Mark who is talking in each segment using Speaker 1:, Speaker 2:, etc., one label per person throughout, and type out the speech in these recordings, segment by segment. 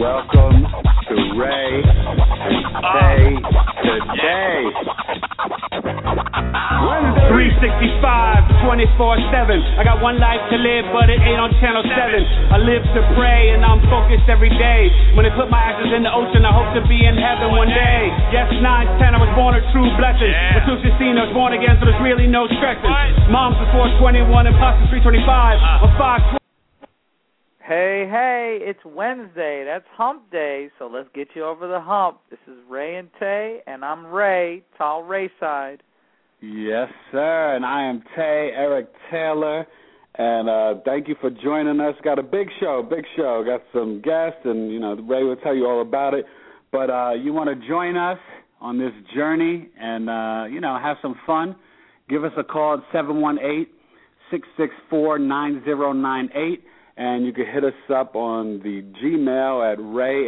Speaker 1: Welcome to Ray and Tay Today.
Speaker 2: 365, 24/7. I got one life to live, but it ain't on Channel 7. I live to pray, and I'm focused every day. When they put my ashes in the ocean, I hope to be in heaven one day. Yes, 9-10, I was born a true blessing. But 216, I was born again, so there's really no stressing. Mom's was 421 and Pops was 325. On 520.
Speaker 3: Hey, it's Wednesday. That's hump day, so let's get you over the hump. This is Ray and Tay, and I'm Ray, tall Rayside.
Speaker 1: Yes, sir, and I am Tay, Eric Taylor, and thank you for joining us. Got a big show. Got some guests, and, Ray will tell you all about it. But you want to join us on this journey and, have some fun, give us a call at 718-664-9098. And you can hit us up on the Gmail at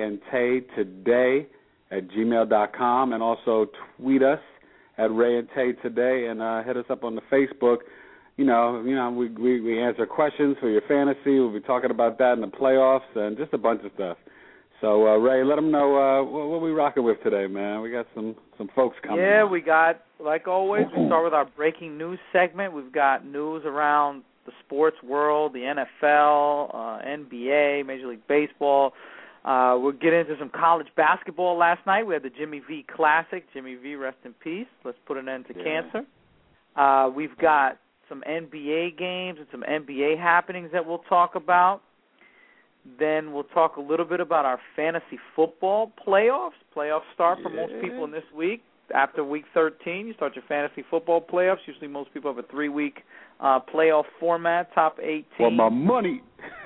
Speaker 1: rayandtaytoday@gmail.com, and also tweet us at Ray and Tay Today, and hit us up on the Facebook. We answer questions for your fantasy. We'll be talking about that in the playoffs and just a bunch of stuff. So, Ray, let them know what we rocking with today, man. We got some folks coming.
Speaker 3: Yeah, we got, like always, we start with our breaking news segment. We've got news around the sports world, the NFL, NBA, Major League Baseball. We'll get into some college basketball last night. We had the Jimmy V Classic. Jimmy V, rest in peace. Let's put an end to cancer. We've got some NBA games and some NBA happenings that we'll talk about. Then we'll talk a little bit about our fantasy football playoffs. Playoffs start for most people in this week. After Week 13, you start your fantasy football playoffs. Usually most people have a 3-week playoff format, top 8 teams.
Speaker 1: For my money.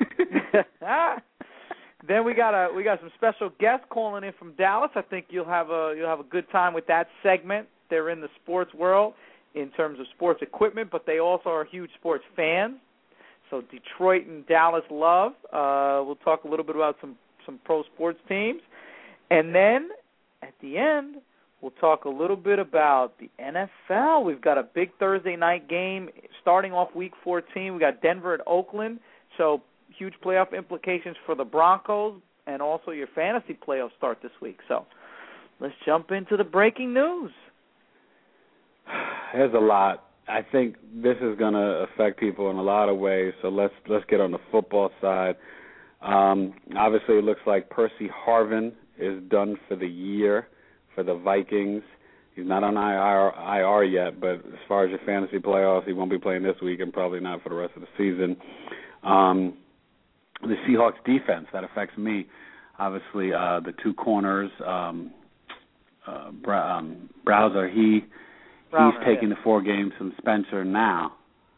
Speaker 3: Then we got some special guests calling in from Dallas. I think you'll have a good time with that segment. They're in the sports world in terms of sports equipment, but they also are huge sports fans. So Detroit and Dallas love. We'll talk a little bit about some pro sports teams. And then at the end, we'll talk a little bit about the NFL. We've got a big Thursday night game starting off Week 14. We got Denver at Oakland, so huge playoff implications for the Broncos, and also your fantasy playoffs start this week. So let's jump into the breaking news.
Speaker 1: There's a lot. I think this is going to affect people in a lot of ways, so let's get on the football side. Obviously, it looks like Percy Harvin is done for the year for the Vikings. He's not on IR yet, but as far as your fantasy playoffs, he won't be playing this week and probably not for the rest of the season. The Seahawks defense, that affects me. Obviously, the two corners, Browser, he's taking the 4-game suspension now.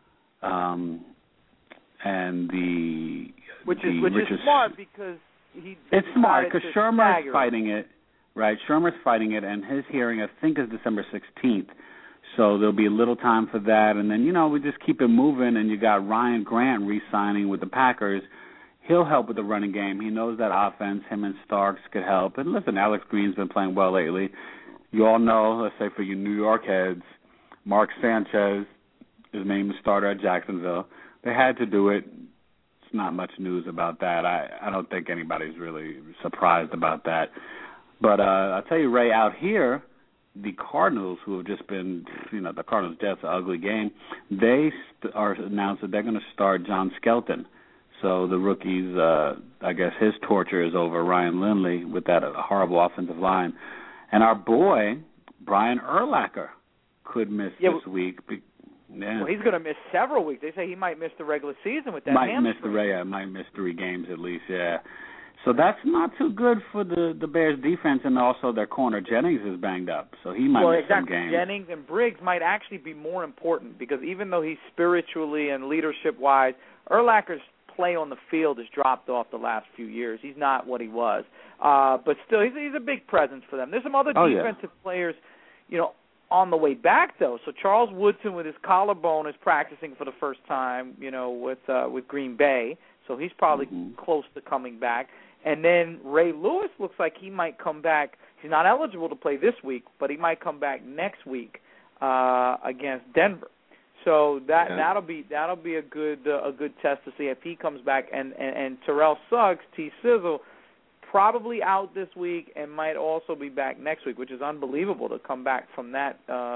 Speaker 3: Which is smart because
Speaker 1: it's smart because Shermer's fighting it. Right, Shermer's fighting it, and his hearing, I think, is December 16th. So there'll be a little time for that. And then, we just keep it moving, and you got Ryan Grant re-signing with the Packers. He'll help with the running game. He knows that offense, him and Starks could help. And listen, Alex Green's been playing well lately. You all know, let's say for you New York heads, Mark Sanchez is named the starter at Jacksonville. They had to do it. It's not much news about that. I don't think anybody's really surprised about that. But I'll tell you, Ray, out here, the Cardinals, who have just been, the Cardinals-Jets, an ugly game, they are announced that they're going to start John Skelton. So the rookies, I guess his torture is over, Ryan Lindley, with that horrible offensive line. And our boy, Brian Urlacher, could miss this week.
Speaker 3: Well, he's going to miss several weeks. They say he might miss the regular season with that hamstring.
Speaker 1: Might miss 3 games at least, yeah. So that's not too good for the Bears' defense, and also their corner Jennings is banged up, so he might miss some games.
Speaker 3: Jennings and Briggs might actually be more important because even though he's spiritually and leadership-wise, Urlacher's play on the field has dropped off the last few years. He's not what he was. But still, he's a big presence for them. There's some other defensive players, on the way back, though. So Charles Woodson with his collarbone is practicing for the first time, with Green Bay. So he's probably close to coming back. And then Ray Lewis looks like he might come back. He's not eligible to play this week, but he might come back next week against Denver. So that'll be a good test to see if he comes back. And Terrell Suggs, T-Sizzle, probably out this week and might also be back next week, which is unbelievable to come back from that.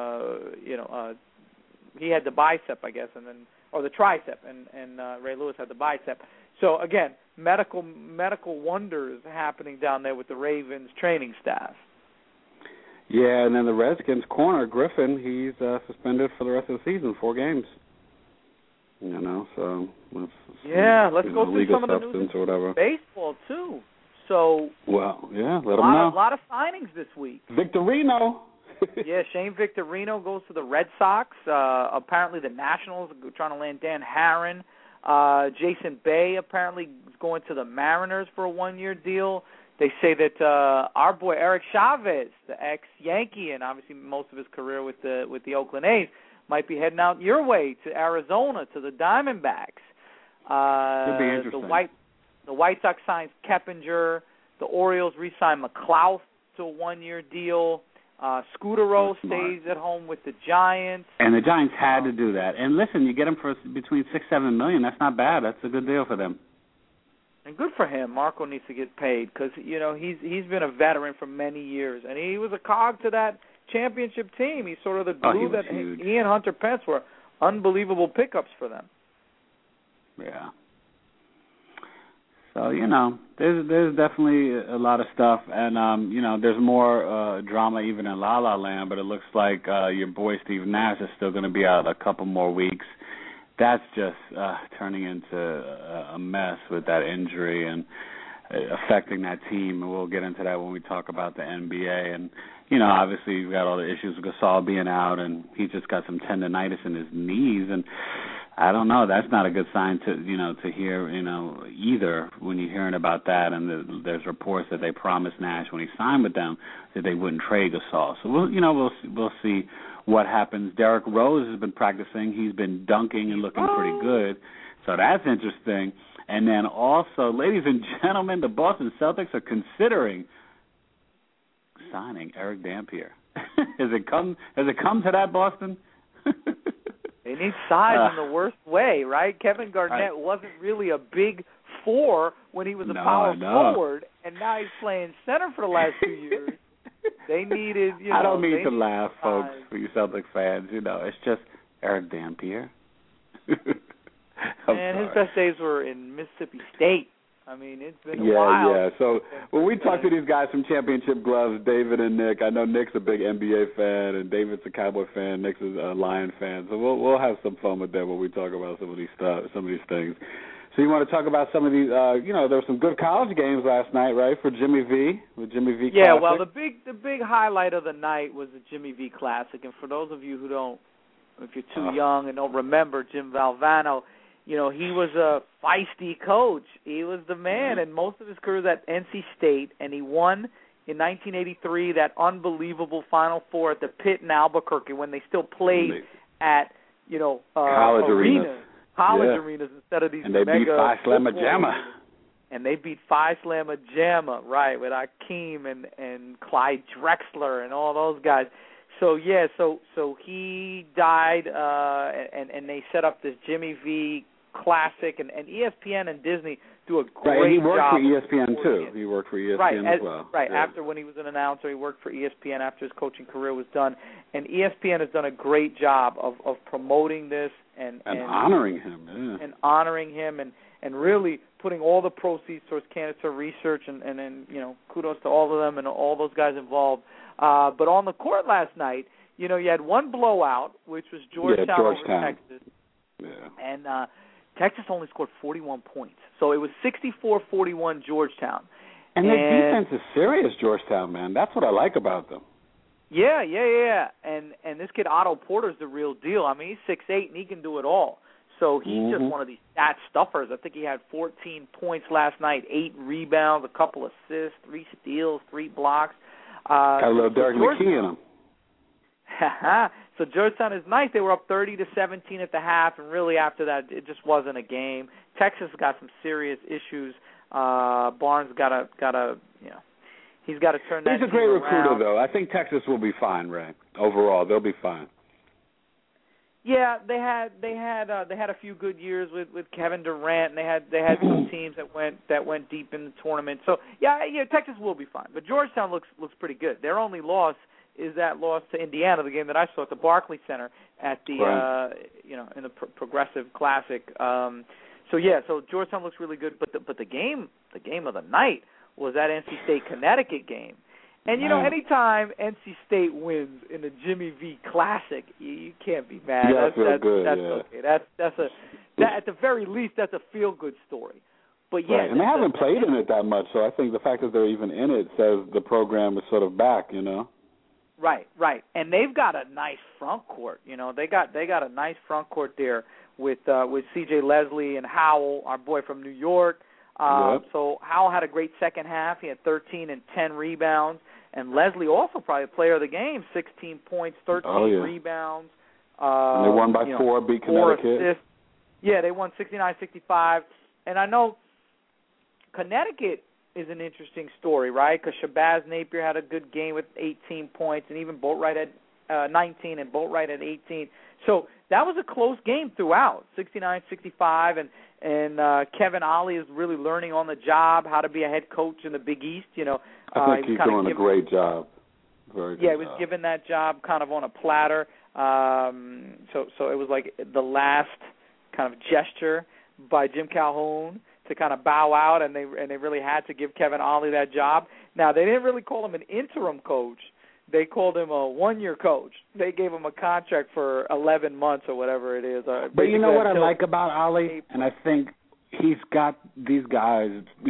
Speaker 3: He had the bicep, I guess, or the tricep, and Ray Lewis had the bicep. So again, medical wonders happening down there with the Ravens training staff.
Speaker 4: Yeah, and then the Redskins corner Griffin, he's suspended for the rest of the season, 4 games. So let's
Speaker 3: go through some of the news
Speaker 4: or whatever.
Speaker 3: Baseball too. So
Speaker 4: let them know.
Speaker 3: A lot of signings this week.
Speaker 4: Victorino.
Speaker 3: Shane Victorino goes to the Red Sox. Apparently the Nationals are trying to land Dan Herron. Jason Bay apparently is going to the Mariners for a 1-year deal. They say that our boy Eric Chavez, the ex-Yankee and obviously most of his career with the Oakland A's, might be heading out your way to Arizona to the Diamondbacks.
Speaker 4: Could be interesting.
Speaker 3: The White Sox signed Keppinger. The Orioles re-signed McLeod to a 1-year deal. Scudero stays at home with the Giants.
Speaker 1: And the Giants had to do that. And listen, you get him for between $6-7 million. That's not bad. That's a good deal for them.
Speaker 3: And good for him. Marco needs to get paid because he's been a veteran for many years, and he was a cog to that championship team. He's sort of the glue that he and Hunter Pence were unbelievable pickups for them.
Speaker 1: Yeah. So, there's definitely a lot of stuff, and, there's more drama even in La La Land, but it looks like your boy Steve Nash is still going to be out a couple more weeks. That's just turning into a mess with that injury and affecting that team, and we'll get into that when we talk about the NBA. And, obviously you've got all the issues with Gasol being out, and he just got some tendonitis in his knees, and I don't know. That's not a good sign to hear, either when you're hearing about that. And there's reports that they promised Nash when he signed with them that they wouldn't trade Gasol. So we'll see what happens. Derrick Rose has been practicing. He's been dunking and looking pretty good. So that's interesting. And then also, ladies and gentlemen, the Boston Celtics are considering signing Eric Dampier. Has it come to that, Boston?
Speaker 3: They need size in the worst way, right? Kevin Garnett wasn't really a big 4 when he was a power forward, and now he's playing center for the last 2 years. They needed,
Speaker 1: I don't mean to laugh, folks, for you Celtic fans. It's just Eric Dampier.
Speaker 3: And his best days were in Mississippi State. I mean, it's been a while.
Speaker 4: Yeah. So when we talk to these guys from Championship Gloves, David and Nick, I know Nick's a big NBA fan, and David's a Cowboy fan. Nick's a Lion fan. So we'll have some fun with that when we talk about some of these things. So you want to talk about some of these? There were some good college games last night, right? For Jimmy V, with Jimmy V.
Speaker 3: Yeah.
Speaker 4: Classic.
Speaker 3: Well, the big highlight of the night was the Jimmy V Classic, and for those of you who don't, if you're too young and don't remember Jim Valvano. He was a feisty coach. He was the man, and most of his career was at NC State, and he won in 1983 that unbelievable Final Four at the Pit in Albuquerque when they still played at,
Speaker 4: college arenas.
Speaker 3: College arenas instead of these
Speaker 4: mega. And they beat Phi Slama Jama.
Speaker 3: And they beat Phi Slama Jama, right, with Akeem and Clyde Drexler and all those guys. So he died, and they set up this Jimmy V Classic, and ESPN and Disney do a great job.
Speaker 4: Right, and he worked for ESPN too. He worked for ESPN as well.
Speaker 3: Right,
Speaker 4: yeah.
Speaker 3: After when he was an announcer, he worked for ESPN after his coaching career was done. And ESPN has done a great job of promoting this and
Speaker 4: honoring him. Yeah.
Speaker 3: And honoring him and really putting all the proceeds towards cancer research and kudos to all of them and all those guys involved. But on the court last night, you had one blowout, which was Georgetown over Texas.
Speaker 4: Yeah.
Speaker 3: And Texas only scored 41 points. So it was 64-41 Georgetown.
Speaker 4: And their defense is serious, Georgetown, man. That's what I like about them.
Speaker 3: Yeah. And this kid, Otto Porter's the real deal. I mean, he's 6'8", and he can do it all. So he's just one of these stat stuffers. I think he had 14 points last night, 8 rebounds, a couple assists, 3 steals, 3 blocks.
Speaker 4: Got a little Derek McKee in him.
Speaker 3: So Georgetown is nice. They were up 30-17 at the half, and really after that, it just wasn't a game. Texas got some serious issues. Barnes got to he's got to turn that.
Speaker 4: He's a great recruiter,
Speaker 3: around.
Speaker 4: though. I think Texas will be fine, Ray. Overall, they'll be fine.
Speaker 3: Yeah, they had a few good years with Kevin Durant, and they had some teams that went deep in the tournament. So yeah, Texas will be fine. But Georgetown looks pretty good. Their only loss is that loss to Indiana, the game that I saw at the Barclays Center at the in the Progressive Classic. So Georgetown looks really good. But the game of the night was that NC State Connecticut game. And, anytime NC State wins in the Jimmy V Classic, you can't be mad.
Speaker 4: Yeah,
Speaker 3: that's
Speaker 4: good.
Speaker 3: Okay. That's at the very least, that's a feel-good story. But, yeah.
Speaker 4: Right. And they haven't played in it that much, so I think the fact that they're even in it says the program is sort of back,
Speaker 3: Right. And they've got a nice front court. They got a nice front court there with C.J. Leslie and Howell, our boy from New York. So Howell had a great second half. He had 13 and 10 rebounds. And Leslie also probably player of the game, 16 points, 13 rebounds.
Speaker 4: And they won by 4, beat Connecticut.
Speaker 3: 4 assists. Yeah, they won 69-65. And I know Connecticut is an interesting story, right? Because Shabazz Napier had a good game with 18 points, and even Boatwright had 19 and Boatwright had 18. So that was a close game throughout, 69-65, and Kevin Ollie is really learning on the job how to be a head coach in the Big East.
Speaker 4: I think he's doing a great job. Very good
Speaker 3: he was given that job kind of on a platter. So it was like the last kind of gesture by Jim Calhoun to kind of bow out, and they really had to give Kevin Ollie that job. Now, they didn't really call him an interim coach. They called him a one-year coach. They gave him a contract for 11 months or whatever it is.
Speaker 1: But you know what I like about Ollie? And I think he's got these guys,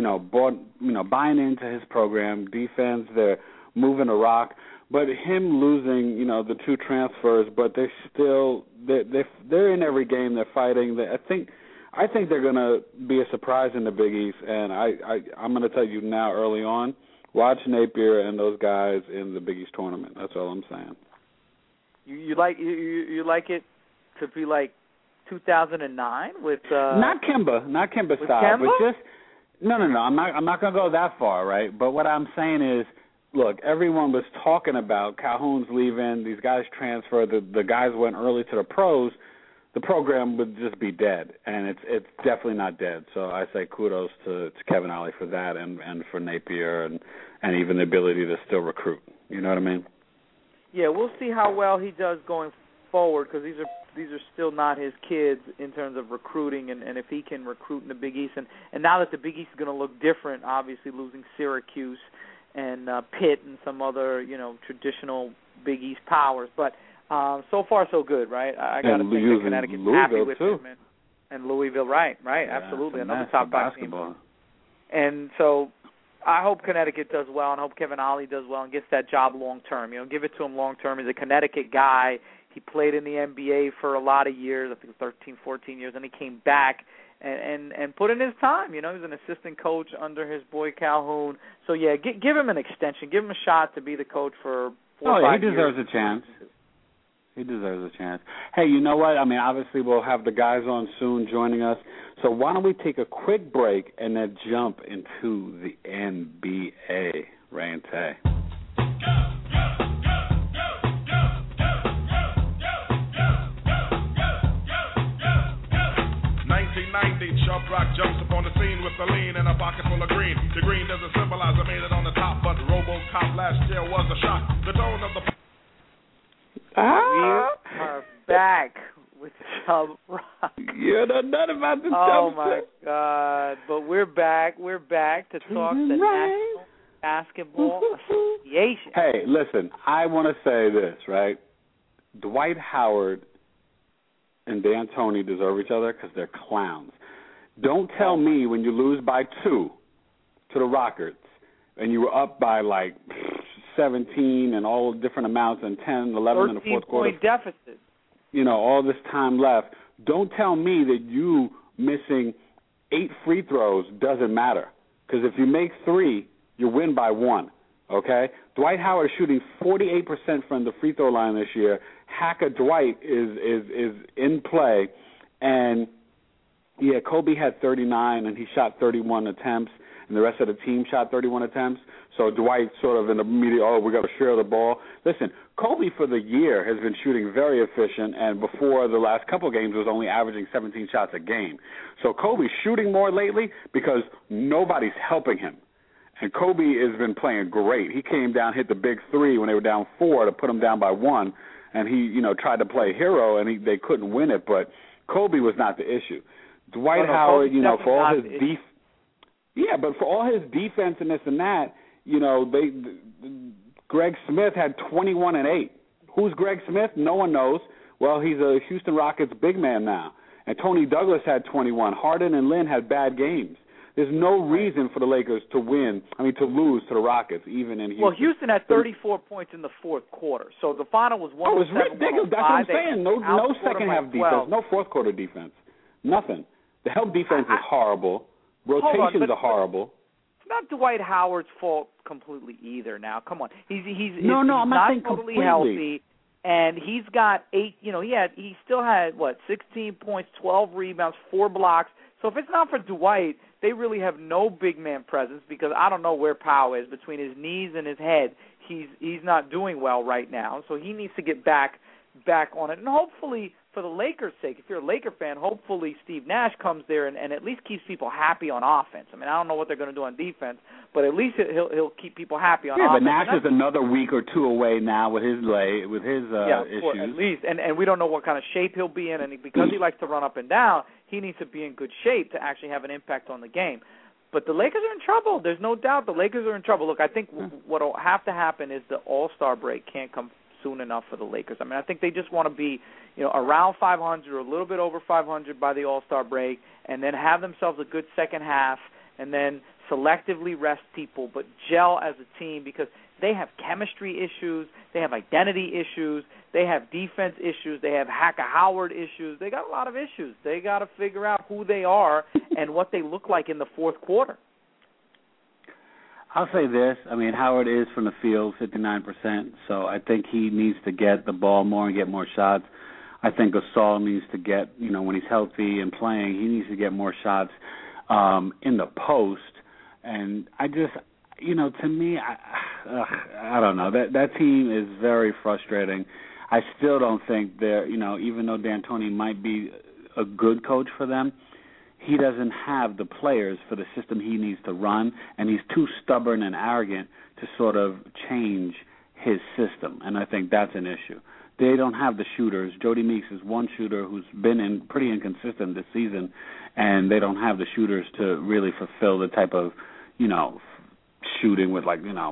Speaker 1: buying into his program, defense, they're moving a rock. But him losing, the 2 transfers, but they're still they're in every game. They're fighting. I think they're going to be a surprise in the Big East. And I'm going to tell you now, early on, watch Napier and those guys in the Big East tournament. That's all I'm saying. You like
Speaker 3: it to be like 2009 with
Speaker 1: not Kemba style,
Speaker 3: Kemba?
Speaker 1: but just no. I'm not going to go that far, right? But what I'm saying is, look, everyone was talking about Calhoun's leaving, these guys transfer, the guys went early to the pros. The program would just be dead, and it's definitely not dead. So I say kudos to Kevin Ollie for that, and for Napier, and even the ability to still recruit. You know what I mean?
Speaker 3: Yeah, we'll see how well he does going forward, because these are still not his kids in terms of recruiting, and if he can recruit in the Big East, and now that the Big East is going to look different, obviously losing Syracuse and Pitt and some other traditional Big East powers, but. So far, so good, right? I got to think that Connecticut's happy with him. And Louisville, right, absolutely. Another top 5 team. And so I hope Connecticut does well, and I hope Kevin Ollie does well and gets that job long term. Give it to him long term. He's a Connecticut guy. He played in the NBA for a lot of years, I think 13, 14 years, and he came back and put in his time. He was an assistant coach under his boy Calhoun. So, yeah, give him an extension. Give him a shot to be the coach for 4 or 5 years.
Speaker 1: He deserves a chance. He deserves a chance. Hey, you know what? I mean, obviously we'll have the guys on soon joining us. So why don't we take a quick break and then jump into the NBA, Ray and Tay.
Speaker 5: 1990, Chubb Rock jumps upon the scene with the lean and a pocket full of green. The green doesn't symbolize I made it on the top, but RoboCop last year was a shock. The tone of the...
Speaker 3: We are back with Chubb Rock.
Speaker 1: You don't know about the
Speaker 3: Oh, my God. But we're back. We're back to talk the National Basketball Association.
Speaker 1: Hey, listen, I want to say this, right? Dwight Howard and D'Antoni deserve each other because they're clowns. Don't tell me when you lose by 2 to the Rockets and you were up by, 17 and all different amounts and 10, 11 in the fourth quarter.
Speaker 3: 13-point deficit.
Speaker 1: All this time left. Don't tell me that you missing 8 free throws doesn't matter. Because if you make 3, you win by 1, okay? Dwight Howard is shooting 48% from the free throw line this year. Hacker Dwight is in play. And, yeah, Kobe had 39, and he shot 31 attempts, and the rest of the team shot 31 attempts. So Dwight sort of in the media, we got to share the ball. Listen,
Speaker 4: Kobe for the year has been shooting very efficient, and before the last couple of games was only averaging 17 shots a game. So Kobe's shooting more lately because nobody's helping him. And Kobe has been playing great. He came down, hit the big three when they were down 4 to put them down by 1, and he, tried to play hero, and they couldn't win it. But Kobe was not the issue. Dwight Howard, for all his for all his defense and this and that, Greg Smith had 21 and 8. Who's Greg Smith? No one knows. Well, he's a Houston Rockets big man now. And Tony Douglas had 21. Harden and Lin had bad games. There's no reason for the Lakers to lose to the Rockets, even in Houston.
Speaker 3: Well, Houston had 34 points in the fourth quarter. So the final was 107-105.
Speaker 4: Oh, it's ridiculous. That's what I'm saying. No second-half defense, no fourth-quarter defense, nothing. The help defense is horrible. Rotations are horrible.
Speaker 3: It's not Dwight Howard's fault completely either. Now, come on, he's
Speaker 4: I'm not saying
Speaker 3: totally
Speaker 4: completely
Speaker 3: healthy, and he's got 8. He still had 16 points, 12 rebounds, 4 blocks. So if it's not for Dwight, they really have no big man presence because I don't know where Powell is between his knees and his head. He's not doing well right now, so he needs to get back on it. And hopefully, for the Lakers' sake, if you're a Laker fan, hopefully Steve Nash comes there and at least keeps people happy on offense. I mean, I don't know what they're going to do on defense, but at least he'll keep people happy on offense.
Speaker 4: Yeah, but Nash is another week or two away now with his issues.
Speaker 3: At least, and we don't know what kind of shape he'll be in, and because he likes to run up and down, he needs to be in good shape to actually have an impact on the game. But the Lakers are in trouble. There's no doubt the Lakers are in trouble. Look, I think what will have to happen is the All-Star break can't come soon enough for the Lakers. I mean, I think they just want to be, around 500 or a little bit over 500 by the All-Star break, and then have themselves a good second half, and then selectively rest people, but gel as a team because they have chemistry issues, they have identity issues, they have defense issues, they have Howard issues. They got a lot of issues. They got to figure out who they are and what they look like in the fourth quarter.
Speaker 1: I'll say this. I mean, Howard is from the field, 59%, so I think he needs to get the ball more and get more shots. I think Gasol needs to get, when he's healthy and playing, he needs to get more shots in the post. And I just, to me, I don't know. That team is very frustrating. I still don't think they're, even though D'Antoni might be a good coach for them, he doesn't have the players for the system he needs to run, and he's too stubborn and arrogant to sort of change his system, and I think that's an issue. They don't have the shooters. Jody Meeks is one shooter who's been pretty inconsistent this season, and they don't have the shooters to really fulfill the type of, shooting with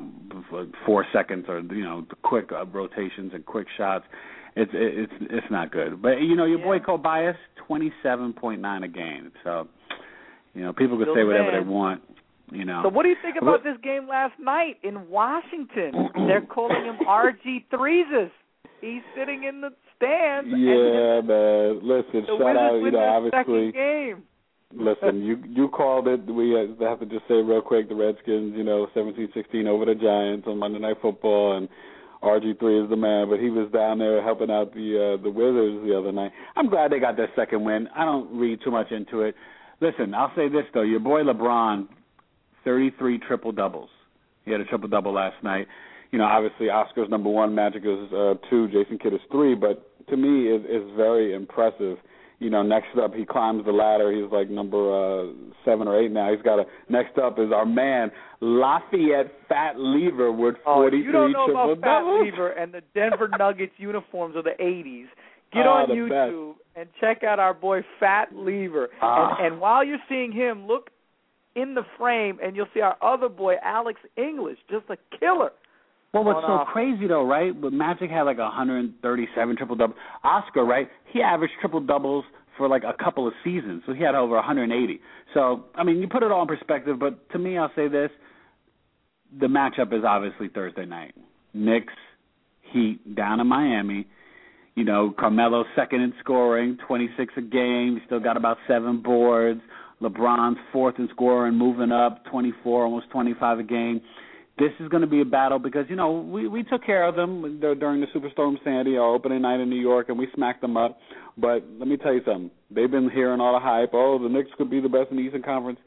Speaker 1: 4 seconds or, the quick rotations and quick shots. It's not good. But, your boy Kobayas, 27.9 a game. So, people could say whatever they want,
Speaker 3: So what do you think about this game last night in Washington? They're calling him RG3s. He's sitting in the stands.
Speaker 4: Yeah, man. Listen, shout out, obviously.
Speaker 3: Game.
Speaker 4: Listen, you called it. We have to just say real quick, the Redskins, 17-16 over the Giants on Monday Night Football, and RG3 is the man, but he was down there helping out the Wizards the other night. I'm glad they got their second win. I don't read too much into it. Listen, I'll say this, though. Your boy LeBron, 33 triple-doubles. He had a triple-double last night. Obviously Oscar's number 1, Magic is 2, Jason Kidd is 3, but to me it's very impressive. Next up he climbs the ladder. He's like number 7 or 8 now. Next up is our man Lafayette Fat Lever with 43
Speaker 3: you don't know
Speaker 4: triple
Speaker 3: about Fat
Speaker 4: doubles.
Speaker 3: Lever and the Denver Nuggets uniforms of the 80s. Get on YouTube and check out our boy Fat Lever. And while you're seeing him, look in the frame and you'll see our other boy Alex English, just a killer.
Speaker 1: Well, what's so crazy, though, right? But Magic had 137 triple-doubles. Oscar, right, he averaged triple-doubles for a couple of seasons. So he had over 180. So, I mean, you put it all in perspective, but to me, I'll say this. The matchup is obviously Thursday night. Knicks, Heat, down in Miami. Carmelo's second in scoring, 26 a game. He's still got about 7 boards. LeBron's fourth in scoring, moving up, 24, almost 25 a game. This is going to be a battle because, we took care of them during the Superstorm Sandy, our opening night in New York, and we smacked them up. But let me tell you something. They've been hearing all the hype. Oh, the Knicks could be the best in the Eastern Conference.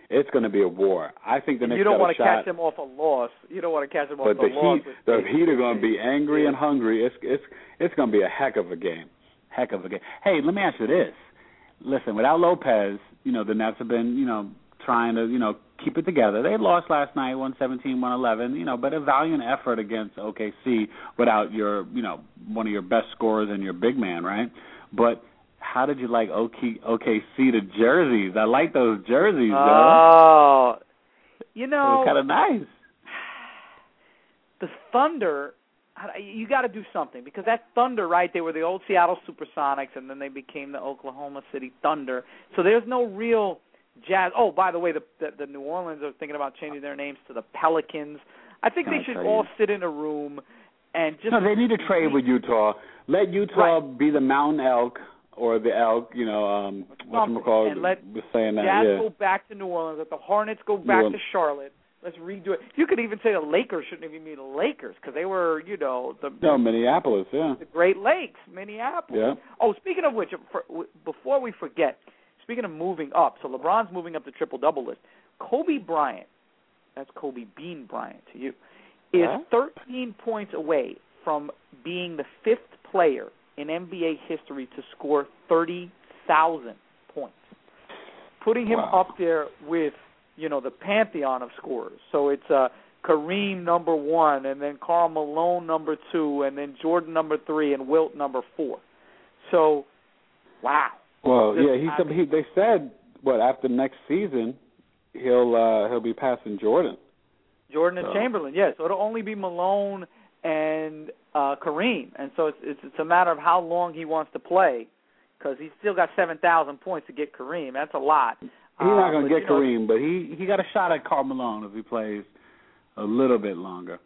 Speaker 4: it's going to be a war. I think the Knicks
Speaker 3: you don't want to
Speaker 4: catch
Speaker 3: them off a loss. You don't want to catch them off
Speaker 4: a loss. But the Heat are going to be angry and hungry. It's going to be a heck of a game. Heck of a game. Hey, let me ask you this. Listen, without Lopez, the Nets have been, trying to, keep it together. They lost last night, 117-111, but a valiant effort against OKC without your, one of your best scorers and your big man, right? But how did you like OKC, the jerseys? I like those jerseys,
Speaker 3: though. Oh,
Speaker 4: it was kind of nice.
Speaker 3: The Thunder, you got to do something, because that Thunder, right, they were the old Seattle Supersonics, and then they became the Oklahoma City Thunder. So there's no real Jazz. Oh, by the way, the New Orleans are thinking about changing their names to the Pelicans. I think they should all sit in a room and just...
Speaker 4: No, they need to trade with Utah. Let Utah be the Mountain Elk or the Elk, whatchamacallit,
Speaker 3: and let
Speaker 4: saying that,
Speaker 3: Jazz go back to New Orleans. Let the Hornets go back to Charlotte. Let's redo it. You could even say the Lakers shouldn't even be the Lakers, because they were,
Speaker 4: Minneapolis,
Speaker 3: the Great Lakes, Minneapolis.
Speaker 4: Yeah.
Speaker 3: Oh, speaking of which, before we forget... Speaking of moving up, so LeBron's moving up the triple-double list. Kobe Bryant, that's Kobe Bean Bryant to you, is 13 points away from being the fifth player in NBA history to score 30,000 points, putting him up there with, the pantheon of scorers. So it's Kareem number 1, and then Karl Malone number 2, and then Jordan number 3, and Wilt number 4. So, wow.
Speaker 4: Well, they said after next season he'll be passing Jordan.
Speaker 3: And Chamberlain, yes. So it'll only be Malone and Kareem, and so it's a matter of how long he wants to play, because he's still got 7,000 points to get Kareem. That's a lot.
Speaker 4: He's not going to get Kareem, but he got a shot at Karl Malone if he plays a little bit longer.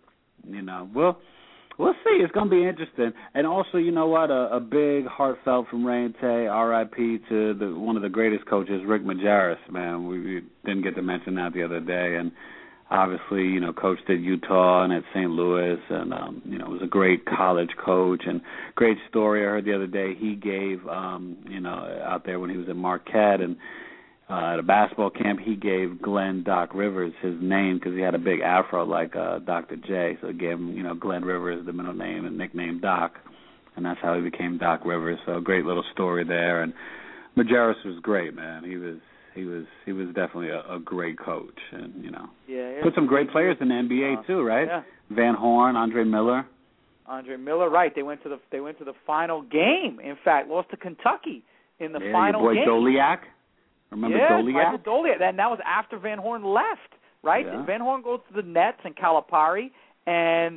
Speaker 4: We'll see. It's going to be interesting. And also, you know what? A big heartfelt from Ray and Tay, R.I.P. to one of the greatest coaches, Rick Majerus, man. We didn't get to mention that the other day. And obviously, coached at Utah and at St. Louis, and, was a great college coach. And great story I heard the other day he gave, out there when he was at Marquette and at a basketball camp, he gave Glenn Doc Rivers his name because he had a big afro like Dr. J. So he gave him, Glenn Rivers, the middle name, and nickname Doc, and that's how he became Doc Rivers. So a great little story there. And Majerus was great, man. He was definitely a great coach, and put some great players in the NBA too, right?
Speaker 3: Yeah.
Speaker 4: Van Horn, Andre Miller.
Speaker 3: Right? They went to the final game. In fact, lost to Kentucky in the final game.
Speaker 4: Your boy Doliak. Remember Doliak?
Speaker 3: Doliak. And that was after Van Horn left, right?
Speaker 4: Yeah.
Speaker 3: Van Horn goes to the Nets and Calipari, and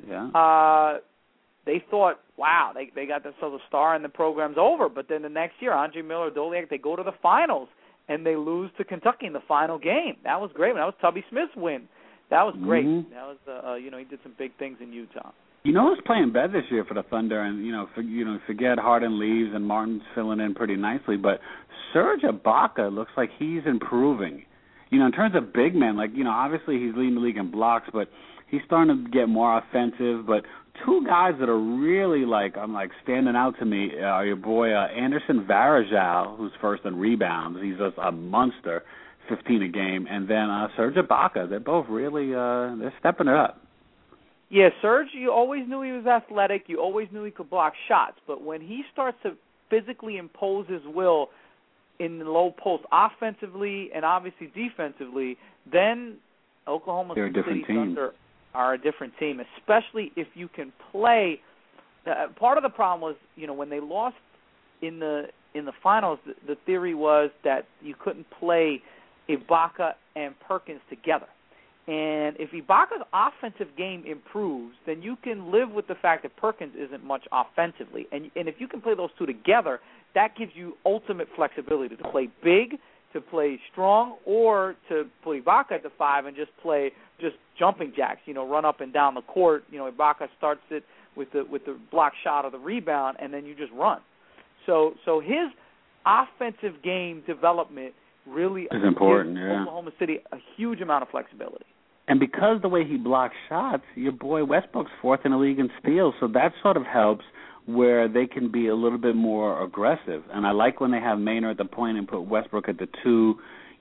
Speaker 3: they thought, wow, they got themselves a star and the program's over. But then the next year, Andre Miller, Doliak, they go to the finals, and they lose to Kentucky in the final game. That was great. That was Tubby Smith's win. That was great.
Speaker 4: Mm-hmm.
Speaker 3: That was, he did some big things in Utah.
Speaker 4: Who's playing bad this year for the Thunder? And forget Harden leaves and Martin's filling in pretty nicely, but Serge Ibaka looks like he's improving. In terms of big men, obviously he's leading the league in blocks, but he's starting to get more offensive. But two guys that are really standing out to me are your boy Anderson Varejao, who's first in rebounds. He's just a monster, 15 a game, and then Serge Ibaka. They're both really they're stepping it up.
Speaker 3: Yeah, Serge, you always knew he was athletic. You always knew he could block shots. But when he starts to physically impose his will in the low post offensively and obviously defensively, then Oklahoma City Thunder are a different team, especially if you can play. Part of the problem was, when they lost in the finals, the theory was that you couldn't play Ibaka and Perkins together. And if Ibaka's offensive game improves, then you can live with the fact that Perkins isn't much offensively. And if you can play those two together, that gives you ultimate flexibility to play big, to play strong, or to put Ibaka at the 5 and just play jumping jacks, run up and down the court. Ibaka starts it with the block shot or the rebound, and then you just run. So his offensive game development really
Speaker 4: is important.
Speaker 3: Gives Oklahoma City a huge amount of flexibility.
Speaker 4: And because the way he blocks shots, your boy Westbrook's fourth in the league in steals, so that sort of helps where they can be a little bit more aggressive. And I like when they have Maynard at the point and put Westbrook at the 2,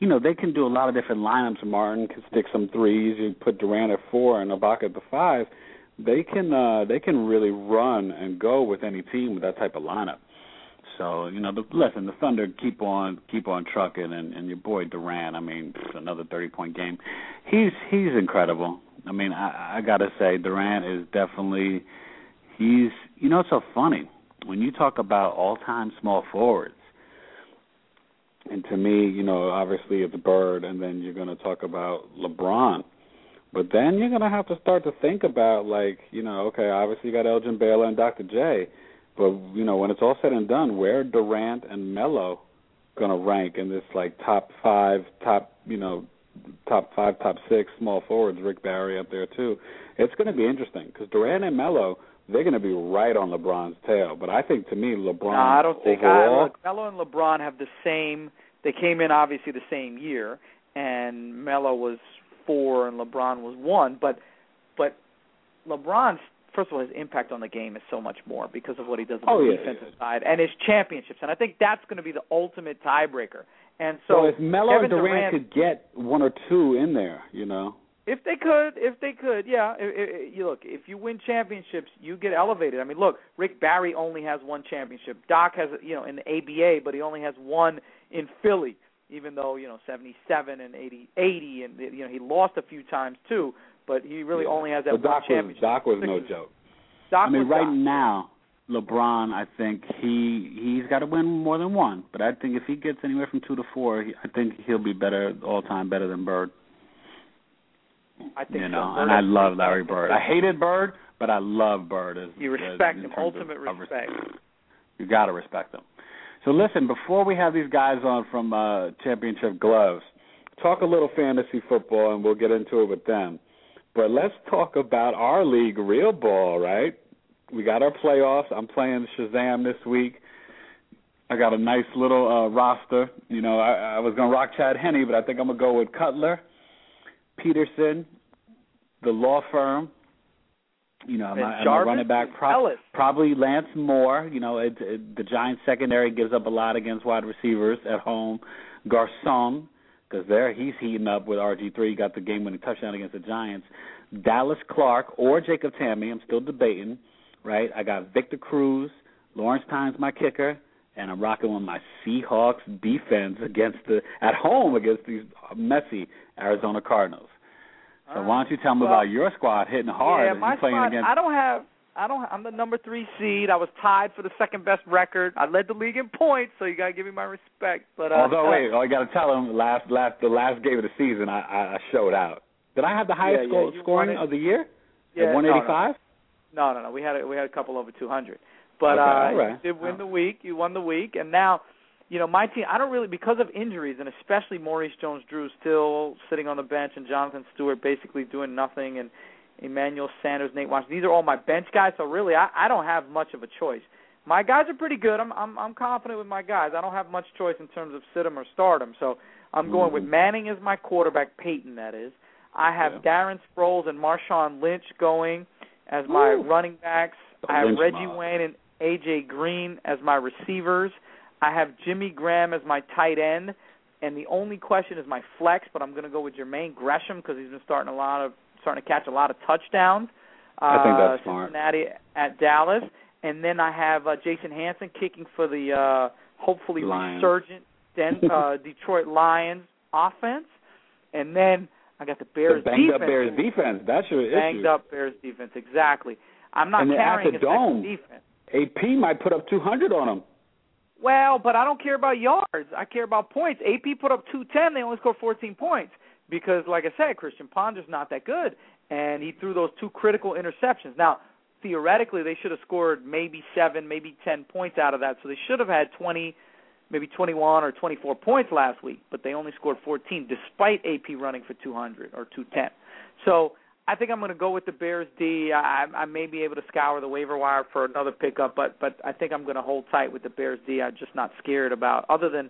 Speaker 1: they can do a lot of different lineups. Martin can stick some threes. You put Durant at 4 and Ibaka at the 5. They can really run and go with any team with that type of lineup. So, the Thunder keep on trucking, and your boy Durant, another 30-point game. He's incredible. I got to say, Durant is definitely, it's so funny. When you talk about all-time small forwards, and to me, obviously it's Bird, and then you're going to talk about LeBron. But then you're going to have to start to think about, okay, obviously you got Elgin Baylor and Dr. J, but, when it's all said and done, where are Durant and Melo going to rank in this, top 6 small forwards, Rick Barry up there, too? It's going to be interesting because Durant and Melo, they're going to be right on LeBron's tail. But I think, to me, LeBron
Speaker 3: No, I don't think.
Speaker 1: overall,
Speaker 3: Melo and LeBron have the same – they came in, obviously, the same year, and Melo was 4 and LeBron was 1. But LeBron's, first of all, his impact on the game is so much more because of what he does on the defensive side and his championships. And I think that's going to be the ultimate tiebreaker. And so
Speaker 1: if Melo and Durant could get 1 or 2 in there,
Speaker 3: If they could, yeah. Look, if you win championships, you get elevated. Look, Rick Barry only has 1 championship. Doc has, in the ABA, but he only has 1 in Philly, even though, 77 and 80, and, he lost a few times too, but he really only has that 1 championship.
Speaker 1: Doc was no joke. Now, LeBron, I think he's got to win more than 1, but I think if he gets anywhere from 2 to 4, I think he'll be better all-time, better than Bird.
Speaker 3: I think
Speaker 1: and I love Larry Bird. I hated Bird, but I love Bird.
Speaker 3: You respect him, ultimate respect.
Speaker 1: You got to respect him. So listen, before we have these guys on from Championship Gloves, talk a little fantasy football, and we'll get into it with them. But let's talk about our league, Real Ball, right? We got our playoffs. I'm playing Shazam this week. I got a nice little roster. I was going to rock Chad Henne, but I think I'm going to go with Cutler, Peterson, the law firm. I'm running back. Probably Lance Moore. The Giants secondary gives up a lot against wide receivers at home. Garcon, because he's heating up with RG3. He got the game-winning touchdown against the Giants. Dallas Clark or Jacob Tamme. I'm still debating. Right? I got Victor Cruz, Lawrence Tynes, my kicker, and I'm rocking with my Seahawks defense at home against these messy Arizona Cardinals. So why don't you tell me about your squad hitting hard?
Speaker 3: Yeah, my squad. I'm the number 3 seed. I was tied for the second best record. I led the league in points, so you got to give me my respect. But
Speaker 1: I got to tell them the last game of the season, I showed out. Did I have the highest scoring of the year?
Speaker 3: Yeah,
Speaker 1: at 185.
Speaker 3: No. We had a couple over 200. But
Speaker 1: right.
Speaker 3: you did win the week. You won the week, and now, my team. I don't really, because of injuries, and especially Maurice Jones-Drew still sitting on the bench, and Jonathan Stewart basically doing nothing, and Emmanuel Sanders, Nate Washington. These are all my bench guys. So really, I don't have much of a choice. My guys are pretty good. I'm confident with my guys. I don't have much choice in terms of sit 'em or start 'em. So I'm going with Manning as my quarterback, Peyton, that is. I have Darren Sproles and Marshawn Lynch going as my running backs. I have Reggie Wayne and A.J. Green as my receivers. I have Jimmy Graham as my tight end. And the only question is my flex, but I'm going to go with Jermaine Gresham because he's been starting to catch a lot of touchdowns.
Speaker 1: I think that's smart.
Speaker 3: Cincinnati at Dallas. And then I have Jason Hanson kicking for the hopefully resurgent Detroit Lions offense. And then I got the Bears defense.
Speaker 1: Banged up Bears defense. That's your issue.
Speaker 3: Banged up Bears defense, exactly. I'm not carrying a second defense.
Speaker 1: AP might put up 200 on them.
Speaker 3: Well, but I don't care about yards. I care about points. AP put up 210. They only scored 14 points because, like I said, Christian Ponder's not that good, and he threw those 2 critical interceptions. Now, theoretically, they should have scored maybe 7, maybe 10 points out of that, so they should have had 20, maybe 21 or 24 points last week, but they only scored 14 despite AP running for 200 or 210. So I think I'm going to go with the Bears D. I may be able to scour the waiver wire for another pickup, but I think I'm going to hold tight with the Bears D. I'm just not scared about other than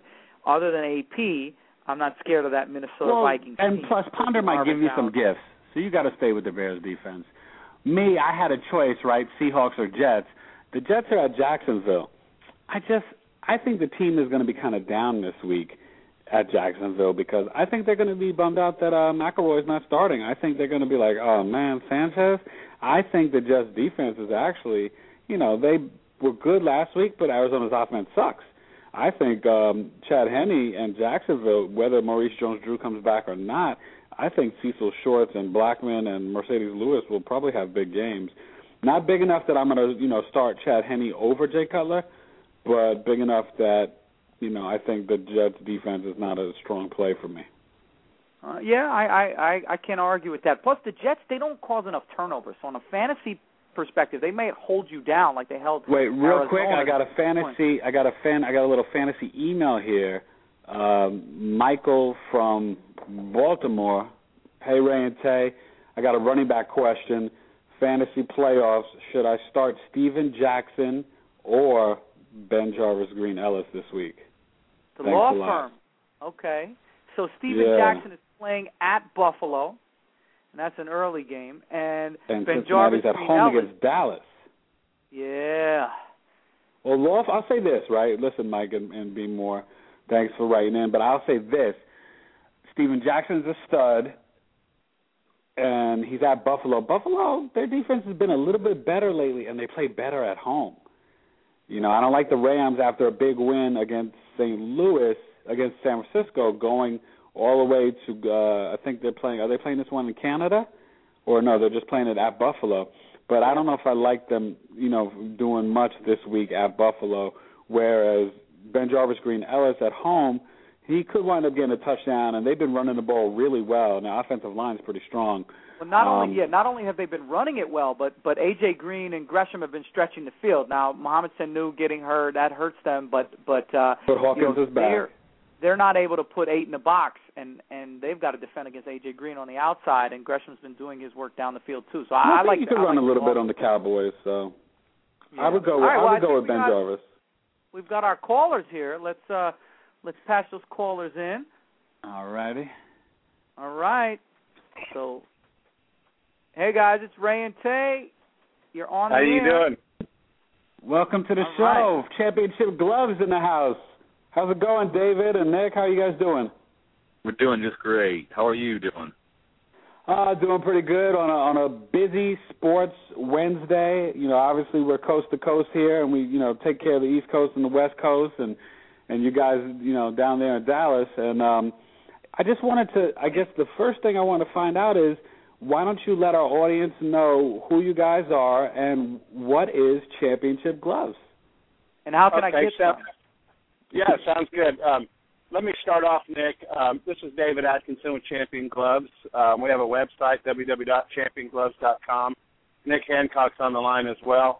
Speaker 3: AP. I'm not scared of that Minnesota Vikings team.
Speaker 1: And plus, Ponder might give you some gifts, so you got to stay with the Bears defense. Me, I had a choice, right? Seahawks or Jets. The Jets are at Jacksonville. I think the team is going to be kind of down this week,
Speaker 4: at Jacksonville because I think they're going to be bummed out that McElroy's not starting. I think they're going to be like, oh, man, Sanchez. I think the Jets' defense is actually, they were good last week, but Arizona's offense sucks. I think Chad Henne and Jacksonville, whether Maurice Jones-Drew comes back or not, I think Cecil Shorts and Blackman and Mercedes Lewis will probably have big games. Not big enough that I'm going to, start Chad Henne over Jay Cutler, but big enough that, I think the Jets' defense is not a strong play for me.
Speaker 3: I can't argue with that. Plus, the Jets, they don't cause enough turnovers. So on a fantasy perspective, they may hold you down like they held.
Speaker 4: Wait, real
Speaker 3: Arizona.
Speaker 4: quick, I got a little fantasy email here. Michael from Baltimore. Hey, Ray and Tay, I got a running back question. Fantasy playoffs, should I start Steven Jackson or Ben Jarvis Green Ellis this week?
Speaker 3: The law firm. Okay. So Steven Jackson is playing at Buffalo, and that's an early game. And Ben Jarvis
Speaker 4: at
Speaker 3: Green
Speaker 4: home
Speaker 3: Ellis,
Speaker 4: against Dallas.
Speaker 3: Yeah.
Speaker 4: Well, I'll say this, right? Listen, Mike, and be more. Thanks for writing in. But I'll say this. Steven Jackson's a stud, and he's at Buffalo. Buffalo, their defense has been a little bit better lately, and they play better at home. I don't like the Rams after a big win against St. Louis, against San Francisco, going all the way to, I think are they playing this one in Canada? Or no, they're just playing it at Buffalo. But I don't know if I like them, doing much this week at Buffalo, whereas Ben Jarvis Green Ellis at home, he could wind up getting a touchdown, and they've been running the ball really well, and the offensive line is pretty strong.
Speaker 3: Well, not only have they been running it well, but A.J. Green and Gresham have been stretching the field. Now, Mohamed Sanu getting hurt, that hurts them, but
Speaker 4: Hawkins is back.
Speaker 3: They're not able to put 8 in the box, and they've got to defend against A.J. Green on the outside, and Gresham's been doing his work down the field too. So I like
Speaker 4: you could run a little bit on the Cowboys, so I would go with Ben Jarvis.
Speaker 3: We've got our callers here. Let's pass those callers in.
Speaker 1: All righty.
Speaker 3: All right. So, hey guys, it's Ray and Tay. You're on the air.
Speaker 6: How you doing?
Speaker 1: Welcome to the show.
Speaker 3: Right.
Speaker 4: Championship Gloves in the house. How's it going, David and Nick? How are you guys doing?
Speaker 6: We're doing just great. How are you doing?
Speaker 4: Doing pretty good on a busy sports Wednesday. Obviously we're coast to coast here, and we take care of the East Coast and the West Coast, and you guys down there in Dallas. And I just wanted to, I guess the first thing I want to find out is, why don't you let our audience know who you guys are and what is Championship Gloves?
Speaker 3: And how can I get them?
Speaker 6: Yeah, sounds good. Let me start off, Nick. This is David Atkinson with Champion Gloves. We have a website, www.championgloves.com. Nick Hancock's on the line as well.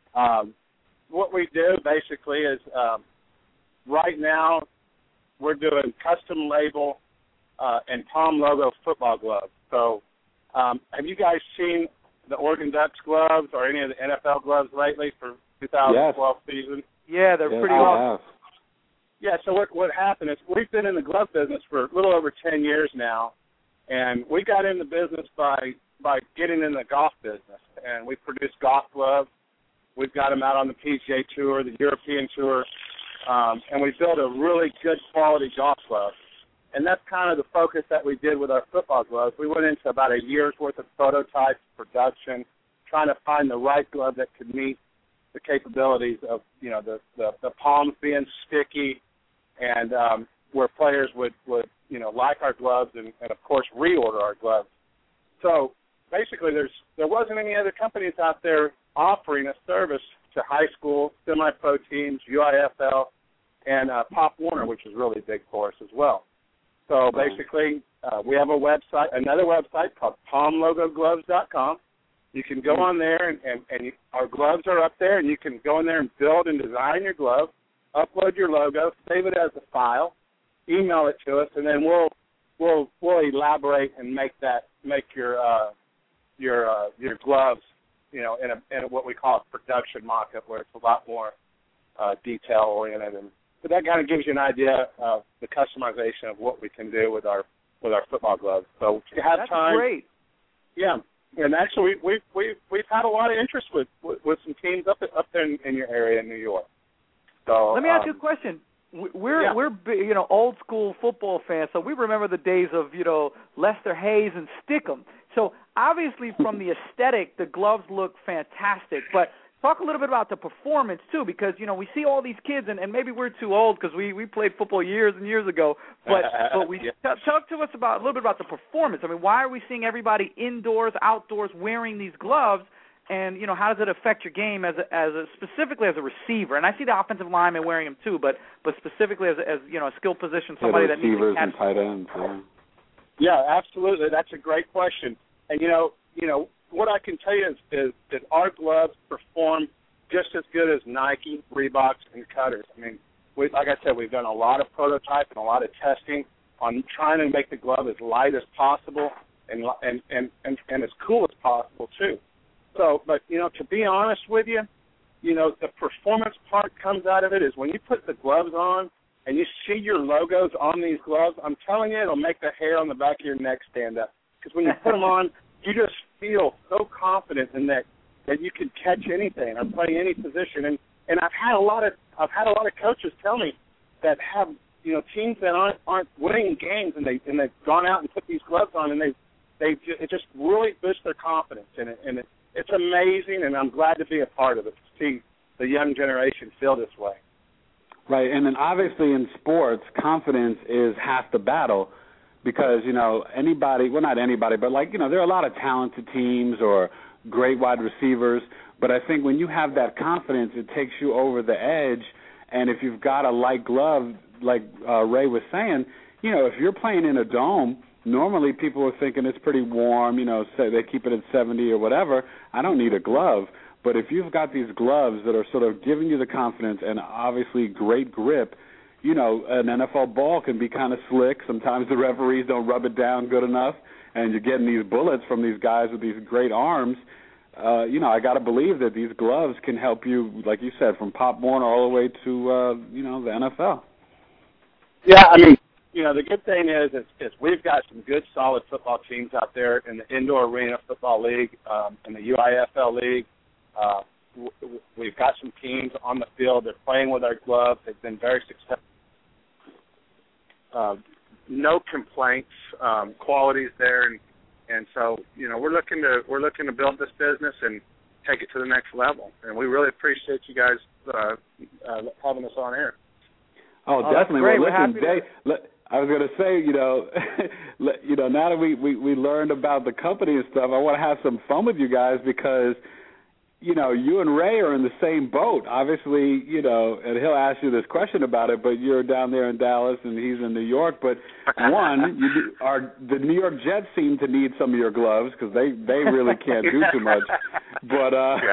Speaker 6: What we do basically is right now we're doing custom label and Palm logo football gloves. So have you guys seen the Oregon Ducks gloves or any of the NFL gloves lately for 2012 season?
Speaker 3: Yeah, they're pretty awesome.
Speaker 6: Yeah, so what happened is we've been in the glove business for a little over 10 years now, and we got in the business by getting in the golf business, and we produce golf gloves. We've got them out on the PGA Tour, the European Tour, and we built a really good quality golf glove. And that's kind of the focus that we did with our football gloves. We went into about a year's worth of prototypes, production, trying to find the right glove that could meet the capabilities of, the palms being sticky, and where players would like our gloves and of course reorder our gloves. So basically there wasn't any other companies out there offering a service to high school, semi-pro teams, UIFL, and Pop Warner, which is really big for us as well. So basically we have another website called PalmLogoGloves.com. You can go on there, and our gloves are up there, and you can go in there and build and design your glove, upload your logo, save it as a file, email it to us, and then we'll elaborate and make your gloves, in what we call a production mock-up, where it's a lot more detail oriented, but that kind of gives you an idea of the customization of what we can do with our football gloves. So if you have
Speaker 3: That's
Speaker 6: time,
Speaker 3: great.
Speaker 6: Yeah. And actually, we've had a lot of interest with some teams up there in your area in New York. So
Speaker 3: let me ask you a question. we're old school football fans, so we remember the days of Lester Hayes and Stickum. So obviously from the aesthetic, the gloves look fantastic. But talk a little bit about the performance too, because we see all these kids, and maybe we're too old because we played football years and years ago. But talk to us a little bit about the performance. I mean, why are we seeing everybody indoors, outdoors wearing these gloves? And how does it affect your game specifically as a receiver? And I see the offensive lineman wearing them too, but specifically as a skill position, somebody that needs to catch.
Speaker 4: Receivers and tight ends.
Speaker 6: Yeah, absolutely. That's a great question. And what I can tell you is that our gloves perform just as good as Nike, Reeboks, and Cutters. I mean, like I said, we've done a lot of prototype and a lot of testing on trying to make the glove as light as possible and as cool as possible too. So, but, to be honest with you, the performance part comes out of it is when you put the gloves on and you see your logos on these gloves, I'm telling you, it'll make the hair on the back of your neck stand up. Because when you put them on, you just feel so confident in that you can catch anything or play any position. And I've had a lot of coaches tell me that have, teams that aren't winning games and they've gone out and put these gloves on and it just really boosts their confidence in it. And it's amazing, and I'm glad to be a part of it, to see the young generation feel this way.
Speaker 4: Right, and then obviously in sports, confidence is half the battle because, anybody, well, not anybody, but there are a lot of talented teams or great wide receivers, but I think when you have that confidence, it takes you over the edge, and if you've got a light glove, like Ray was saying, if you're playing in a dome, normally people are thinking it's pretty warm, say they keep it at 70 or whatever. I don't need a glove. But if you've got these gloves that are sort of giving you the confidence and obviously great grip, an NFL ball can be kind of slick. Sometimes the referees don't rub it down good enough, and you're getting these bullets from these guys with these great arms. I got to believe that these gloves can help you, like you said, from Pop Warner all the way to, the NFL.
Speaker 6: Yeah, I mean, the good thing is we've got some good, solid football teams out there in the Indoor Arena Football League, in the UIFL League. We've got some teams on the field. They're playing with our gloves. They've been very successful. No complaints. Quality's there, and so we're looking to build this business and take it to the next level. And we really appreciate you guys having us on air.
Speaker 4: Oh, definitely.
Speaker 3: Great.
Speaker 4: Well, listen, I was going to say, now that we learned about the company and stuff, I want to have some fun with you guys because, you and Ray are in the same boat. Obviously, and he'll ask you this question about it, but you're down there in Dallas and he's in New York. But the New York Jets seem to need some of your gloves because they really can't do too much. But,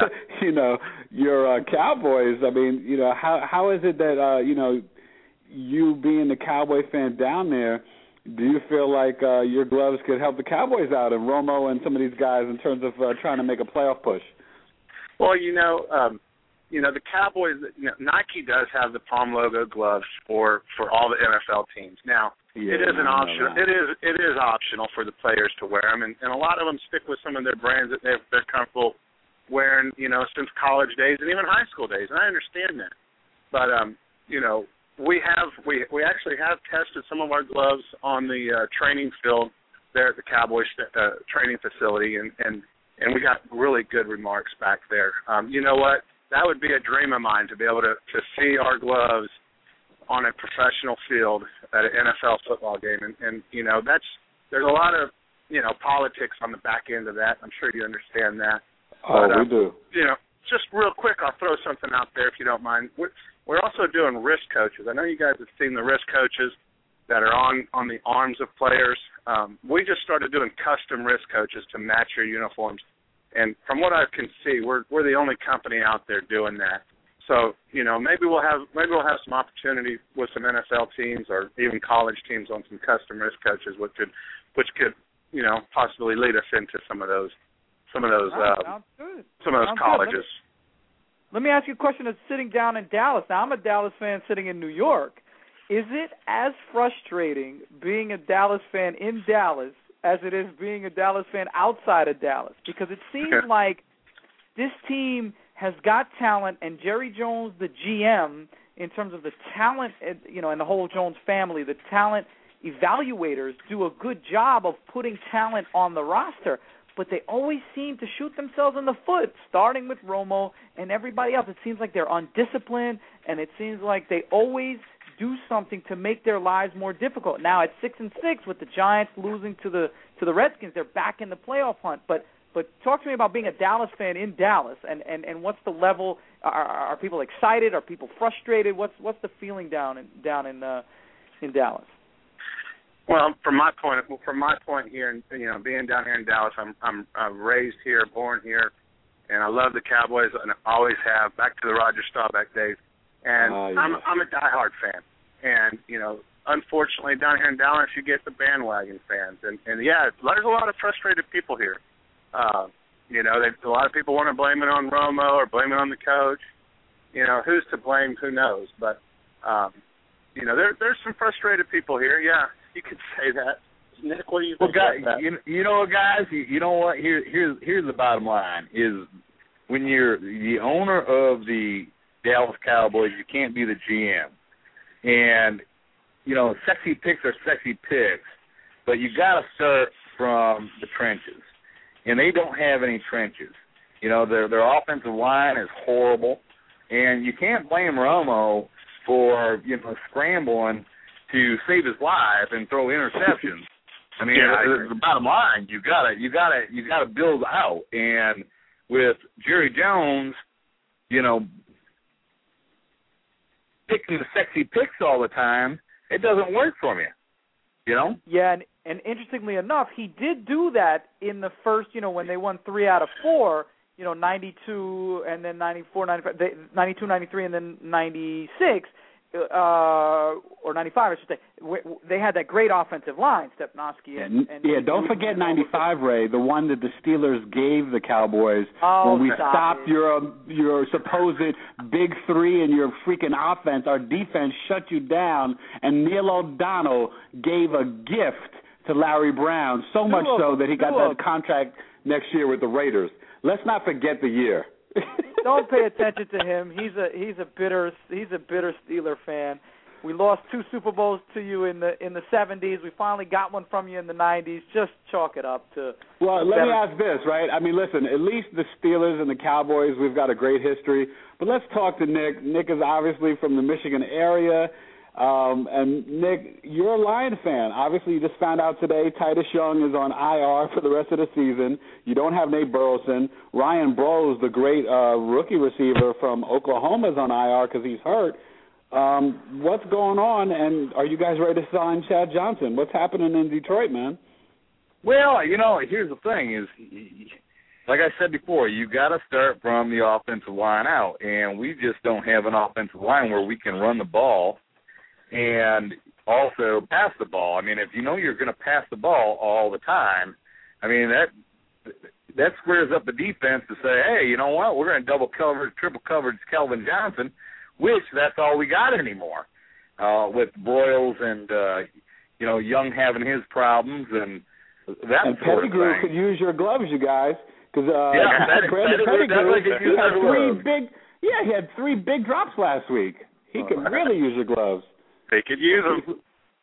Speaker 4: your Cowboys, I mean, how is it that, you being the Cowboy fan down there, do you feel like your gloves could help the Cowboys out and Romo and some of these guys in terms of trying to make a playoff push?
Speaker 6: Well, the Cowboys, Nike does have the Palm logo gloves for all the NFL teams. Now, it is an option. It is optional for the players to wear them, and a lot of them stick with some of their brands that they're comfortable wearing, since college days and even high school days, and I understand that. But we actually have tested some of our gloves on the training field there at the Cowboys training facility, and we got really good remarks back there. You know what? That would be a dream of mine to be able to see our gloves on a professional field at an NFL football game, and there's a lot of politics on the back end of that. I'm sure you understand that.
Speaker 4: Oh, but, we do.
Speaker 6: Just real quick, I'll throw something out there if you don't mind. We're also doing wrist coaches. I know you guys have seen the wrist coaches that are on the arms of players. We just started doing custom wrist coaches to match your uniforms. And from what I can see, we're the only company out there doing that. So, maybe we'll have some opportunity with some NFL teams or even college teams on some custom wrist coaches, which could possibly lead us into some of those colleges.
Speaker 3: Let me ask you a question of sitting down in Dallas. Now, I'm a Dallas fan sitting in New York. Is it as frustrating being a Dallas fan in Dallas as it is being a Dallas fan outside of Dallas? Because it seems like this team has got talent, and Jerry Jones, the GM, in terms of the talent, you know, and the whole Jones family, the talent evaluators do a good job of putting talent on the roster, but they always seem to shoot themselves in the foot, starting with Romo and everybody else. It seems like they're undisciplined, and it seems like they always do something to make their lives more difficult. Now at 6-6, with the Giants losing to the Redskins, they're back in the playoff hunt. But talk to me about being a Dallas fan in Dallas, and what's the level? Are people excited? Are people frustrated? What's the feeling down in Dallas?
Speaker 6: Well, from my point here, and you know, being down here in Dallas, I'm raised here, born here, and I love the Cowboys, and I always have. Back to the Roger Staubach days, and I'm a diehard fan. And you know, unfortunately, down here in Dallas, you get the bandwagon fans, and yeah, there's a lot of frustrated people here. You know, a lot of people want to blame it on Romo or blame it on the coach. You know, who's to blame? Who knows? But you know, there's some frustrated people here. Yeah, you could say that. Nick, what do you think about that?
Speaker 7: You know, guys, you know what? Here's the bottom line: is when you're the owner of the Dallas Cowboys, you can't be the GM. And you know, sexy picks are sexy picks, but you got to start from the trenches. And they don't have any trenches. You know, their offensive line is horrible, and you can't blame Romo for, you know, scrambling to save his life and throw interceptions. I mean, the bottom line, you gotta build out. And with Jerry Jones, you know, picking the sexy picks all the time, it doesn't work for me. You know?
Speaker 3: Yeah, and interestingly enough, he did do that in the first, you know, when they won 3 out of 4, you know, 92 and then 94, 95, 92, 93, and then 96, or 95, I should say. They had that great offensive line, Stepnoski. And
Speaker 1: don't forget 95, Ray, the one that the Steelers gave the Cowboys when we stopped your supposed big three and your freaking offense. Our defense shut you down, and Neil O'Donnell gave a gift to Larry Brown, so much so that he got that contract next year with the Raiders. Let's not forget the year.
Speaker 3: Don't pay attention to him. He's a bitter Steeler fan. We lost 2 Super Bowls to you in the 70s. We finally got one from you in the 90s. Just chalk it up to. Well,
Speaker 1: let me ask this, right? I mean, listen. At least the Steelers and the Cowboys, we've got a great history. But let's talk to Nick. Nick is obviously from the Michigan area. And Nick, you're a Lion fan. Obviously, you just found out today Titus Young is on IR for the rest of the season. You don't have Nate Burleson. Ryan Bros, the great rookie receiver from Oklahoma, is on IR because he's hurt. What's going on, and are you guys ready to sign Chad Johnson? What's happening in Detroit, man?
Speaker 7: Well, you know, here's the thing is, like I said before, you got to start from the offensive line out, and we just don't have an offensive line where we can run the ball and also pass the ball. I mean, if you know you're going to pass the ball all the time, I mean, that squares up the defense to say, hey, you know what, we're going to double coverage, triple coverage Calvin Johnson, which that's all we got anymore with Broyles and, you know, Young having his problems and that
Speaker 1: and
Speaker 7: sort of
Speaker 1: Pettigrew
Speaker 7: thing.
Speaker 1: could use your gloves, you guys, because
Speaker 7: Brandon
Speaker 1: Pettigrew he had 3 big drops last week. He could really use your gloves.
Speaker 6: They could use them.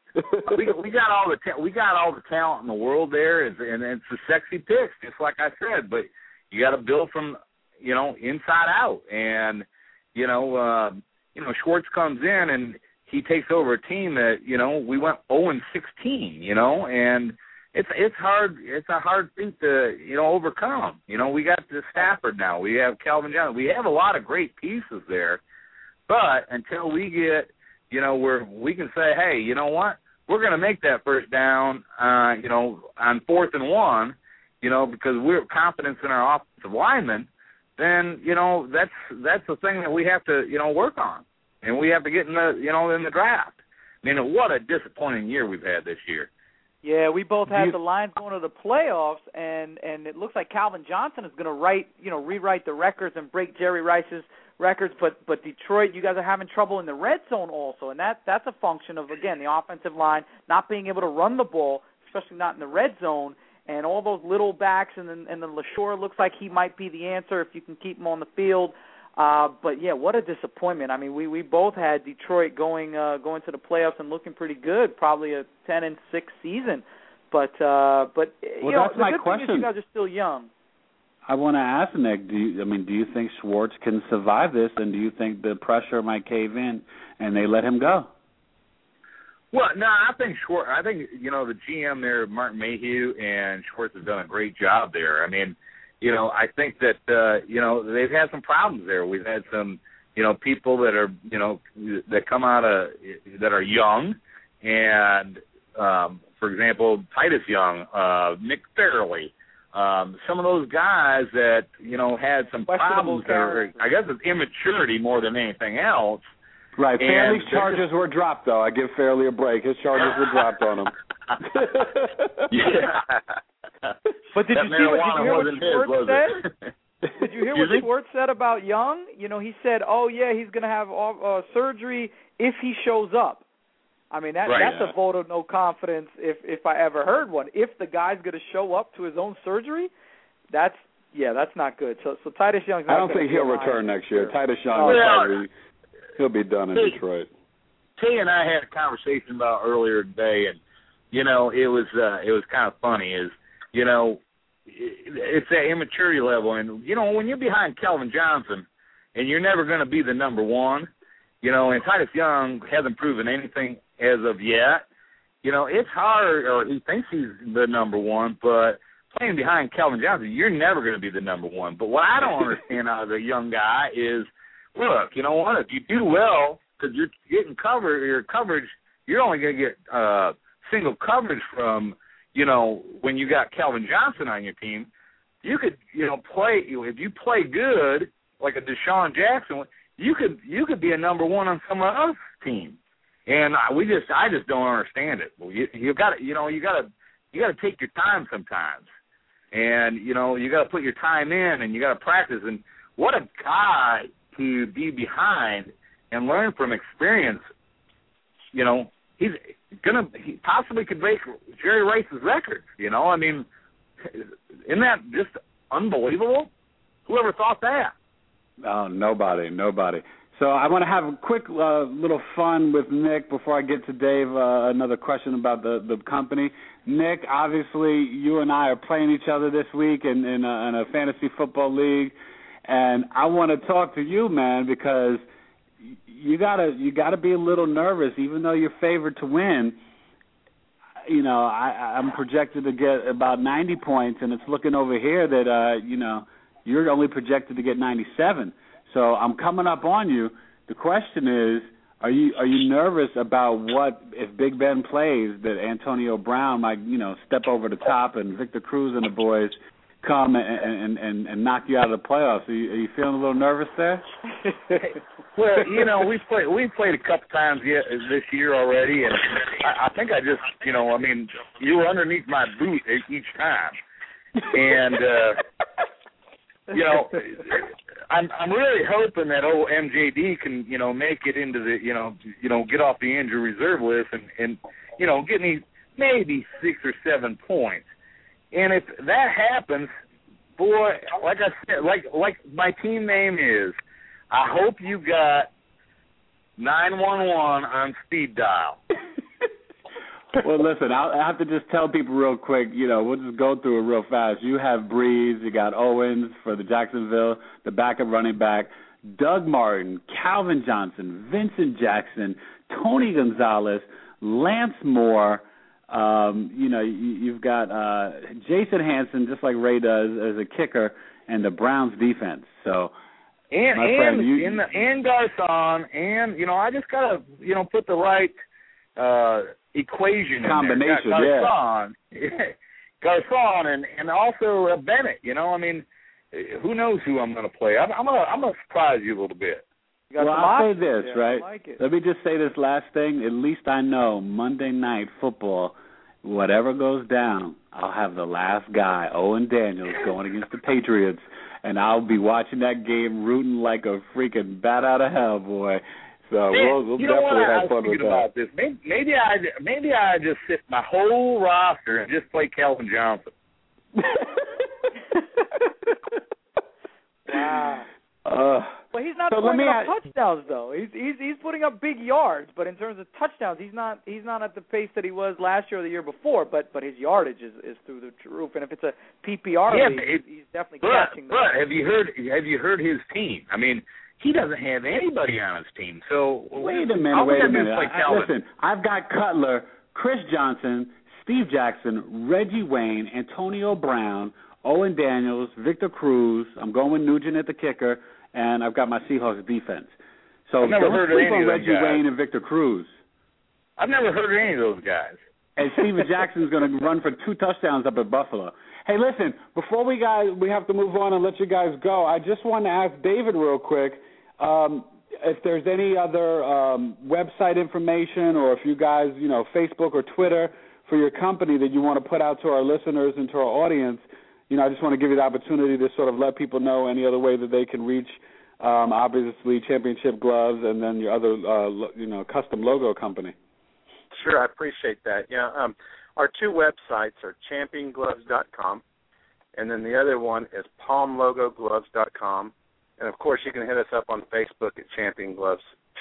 Speaker 7: we got all the talent in the world there, and it's the sexy picks, just like I said. But you got to build from, you know, inside out. And you know, Schwartz comes in and he takes over a team that, you know, we went 0-16, you know, and it's hard. It's a hard thing to, you know, overcome. You know, we got the Stafford now. We have Calvin Johnson. We have a lot of great pieces there, but until we get, you know, where we can say, hey, you know what, we're going to make that first down, you know, on 4th and 1, you know, because we're confident in our offensive linemen, then, you know, that's the thing that we have to, you know, work on. And we have to get in the, you know, in the draft. I mean, what a disappointing year we've had this year.
Speaker 3: Yeah, we both had the Lions going to the playoffs, and it looks like Calvin Johnson is going to rewrite the records and break Jerry Rice's records. But Detroit, you guys are having trouble in the red zone also, and that's a function of, again, the offensive line not being able to run the ball, especially not in the red zone, and all those little backs, and then LaSure looks like he might be the answer if you can keep him on the field. But yeah, what a disappointment. I mean, we both had Detroit going to the playoffs and looking pretty good, probably a 10-6 season. But
Speaker 1: well,
Speaker 3: you know,
Speaker 1: that's
Speaker 3: the
Speaker 1: my
Speaker 3: good
Speaker 1: question.
Speaker 3: thing is you guys are still young.
Speaker 1: I want to ask Nick, do you think Schwartz can survive this, and do you think the pressure might cave in and they let him go?
Speaker 7: Well, no, I think the GM there, Martin Mayhew, and Schwartz have done a great job there. I mean, I think that they've had some problems there. We've had some people that are that come out of that are young, and for example, Titus Young, Nick Fairley, some of those guys that had some problems there. I guess it's immaturity more than anything else.
Speaker 4: Right. Fairley's charges were dropped, though. I give Fairley a break. His charges were dropped on him.
Speaker 7: Yeah.
Speaker 3: But did you hear what Schwartz said? Did you hear what Schwartz said about Young? He said, "Oh yeah, he's going to have surgery if he shows up." I mean, that's a vote of no confidence if I ever heard one. If the guy's going to show up to his own surgery, that's not good. So Titus Young's not
Speaker 4: I don't think he'll return next year. Titus Young he'll be done in Detroit.
Speaker 7: Kay and I had a conversation about earlier today, and it was kind of funny. It's that immaturity level, and when you're behind Calvin Johnson, and you're never going to be the number one, and Titus Young hasn't proven anything as of yet. It's hard, or he thinks he's the number one, but playing behind Calvin Johnson, you're never going to be the number one. But what I don't understand out of the young guy is, look, you know what? If you do well, because you're getting your coverage, you're only going to get single coverage from, when you got Calvin Johnson on your team. You could, play. If you play good, like a Deshaun Jackson, you could be a number one on some other team. And I just don't understand it. You got to take your time sometimes, and you got to put your time in, and you got to practice. And what a guy to be behind and learn from experience. He possibly could break Jerry Rice's record. I mean, isn't that just unbelievable? Whoever thought that?
Speaker 1: Oh, nobody. So I want to have a quick little fun with Nick before I get to Dave. Another question about the company. Nick, obviously you and I are playing each other this week in a fantasy football league, and I want to talk to you, man, because you gotta be a little nervous, even though you're favored to win. I'm projected to get about 90 points, and it's looking over here that you're only projected to get 97. So I'm coming up on you. The question is, are you nervous about what if Big Ben plays, that Antonio Brown might step over the top and Victor Cruz and the boys come and knock you out of the playoffs? Are you feeling a little nervous there?
Speaker 7: Well, we've played a couple times this year already, and I think I just you were underneath my boot each time, and I'm really hoping that old MJD can make it into the get off the injury reserve list and get me maybe 6 or 7 points. And if that happens, boy, like I said, like my team name is, I hope you got 911 on speed dial.
Speaker 1: Well, listen, I have to just tell people real quick, we'll just go through it real fast. You have Breeze, you got Owens for the Jacksonville, the backup running back, Doug Martin, Calvin Johnson, Vincent Jackson, Tony Gonzalez, Lance Moore. You've got Jason Hanson, just like Ray does, as a kicker, and the Browns defense. So, and Garcon, and I just gotta put the right equation
Speaker 7: combination,
Speaker 1: in there.
Speaker 7: Garcon and also Bennett. Who knows who I'm going to play? I'm gonna surprise you a little bit.
Speaker 1: Well, I'll say this, right? Let me just say this last thing. At least I know Monday Night Football, whatever goes down, I'll have the last guy, Owen Daniels, going against the Patriots, and I'll be watching that game rooting like a freaking bat out of hell, boy. So we'll definitely have fun with that.
Speaker 7: About this. Maybe I just sit my whole roster and just play Calvin Johnson.
Speaker 3: Wow. Well, he's not putting up touchdowns though. He's putting up big yards, but in terms of touchdowns, he's not at the pace that he was last year or the year before. But his yardage is through the roof, and if it's a PPR league, he's definitely catching.
Speaker 7: But have you heard his team? I mean, he doesn't have anybody on his team. So
Speaker 1: wait a minute. Listen, I've got Cutler, Chris Johnson, Steve Jackson, Reggie Wayne, Antonio Brown, Owen Daniels, Victor Cruz. I'm going with Nugent at the kicker, and I've got my Seahawks defense. So
Speaker 7: I've never heard of any of those
Speaker 1: Reggie Wayne and Victor Cruz.
Speaker 7: I've never heard of any of those guys.
Speaker 1: And Steven Jackson's going to run for 2 touchdowns up at Buffalo. Hey, listen, before we have to move on and let you guys go, I just want to ask David real quick if there's any other website information, or if you guys, Facebook or Twitter for your company that you want to put out to our listeners and to our audience. I just want to give you the opportunity to sort of let people know any other way that they can reach, obviously, Championship Gloves and then your other, custom logo company.
Speaker 6: Sure, I appreciate that. Yeah, our 2 websites are championgloves.com, and then the other one is palmlogogloves.com. And, of course, you can hit us up on Facebook at Champion Gloves,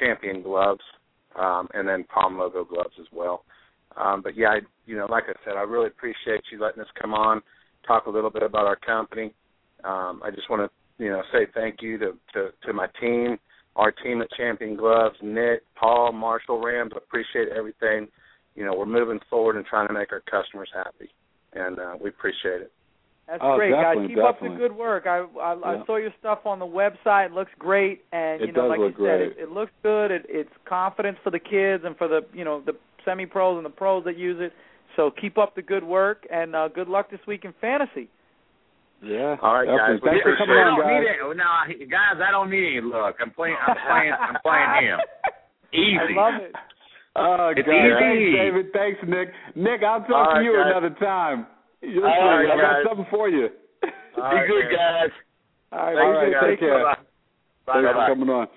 Speaker 6: and then Palm Logo Gloves as well. But, yeah, like I said, I really appreciate you letting us come on, talk a little bit about our company. I just want to, say thank you to my team, our team at Champion Gloves, Nick, Paul, Marshall, Rams. I appreciate everything. We're moving forward and trying to make our customers happy, and we appreciate it.
Speaker 3: That's great, guys. Keep up the good work. I saw your stuff on the website. It looks great, and like you said, it looks good. It's confidence for the kids and for the the semi-pros and the pros that use it. So keep up the good work, and good luck this week in fantasy.
Speaker 4: Yeah.
Speaker 7: All right, guys.
Speaker 4: Thanks for coming on, guys.
Speaker 7: No, guys, I don't need any luck. I'm playing him. Easy.
Speaker 3: I love it.
Speaker 4: Oh,
Speaker 7: it's
Speaker 4: God.
Speaker 7: easy.
Speaker 4: Thanks, David. Thanks, Nick. Nick, I'll talk to you another time.
Speaker 7: All right,
Speaker 4: I got something for you.
Speaker 7: Be good, guys.
Speaker 3: All right,
Speaker 4: take care.
Speaker 7: Bye.
Speaker 4: Thanks for coming on.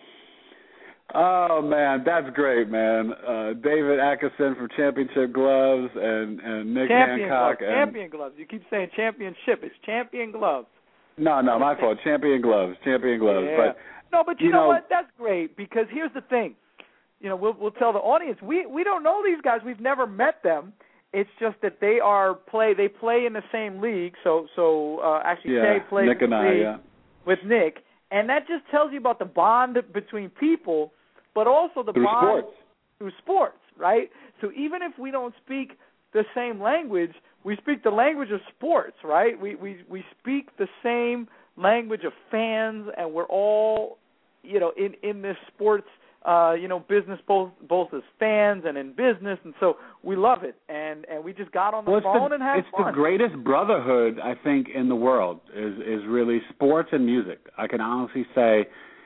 Speaker 4: Oh, man, that's great, man. David Atkinson from Championship Gloves and Nick Hancock.
Speaker 3: Champion Gloves. You keep saying championship. It's Champion Gloves.
Speaker 4: No, my fault. Champion Gloves.
Speaker 3: Yeah. But you know what? That's great, because here's the thing. We'll tell the audience, we don't know these guys. We've never met them. It's just that they play in the same league. So actually, Jay plays
Speaker 4: Nick and I,
Speaker 3: with Nick, and that just tells you about the bond between people, but also the bond through sports, right? So even if we don't speak the same language, we speak the language of sports, right? We speak the same language of fans, and we're all in this sports business, both as fans and in business, and so we love it, and we just got on the phone and had fun.
Speaker 1: It's the greatest brotherhood, I think, in the world, is really sports and music. I can honestly say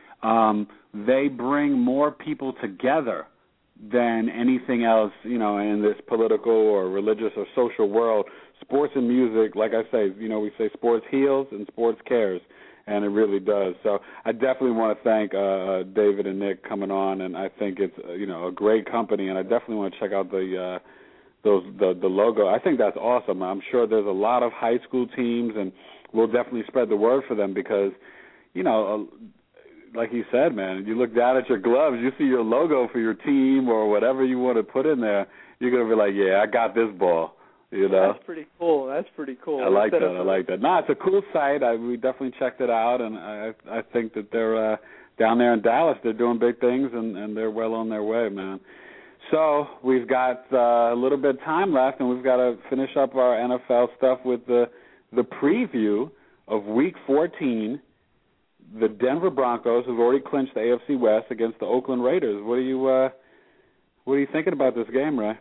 Speaker 1: they bring more people together than anything else, in this political or religious or social world. Sports and music, like I say, we say sports heals and sports cares. And it really does. So I definitely want to thank David and Nick coming on, and I think it's a great company, and I definitely want to check out the logo. I think that's awesome. I'm sure there's a lot of high school teams, and we'll definitely spread the word for them because, like you said, man, you look down at your gloves, you see your logo for your team or whatever you want to put in there, you're going to be like, yeah, I got this ball.
Speaker 3: That's pretty cool.
Speaker 4: I like that. No, it's a cool site. We definitely checked it out, and I think that they're down there in Dallas. They're doing big things, and they're well on their way, man. So we've got a little bit of time left, and we've got to finish up our NFL stuff with the preview of Week 14. The Denver Broncos have already clinched the AFC West against the Oakland Raiders. What are you thinking about this game, Ray?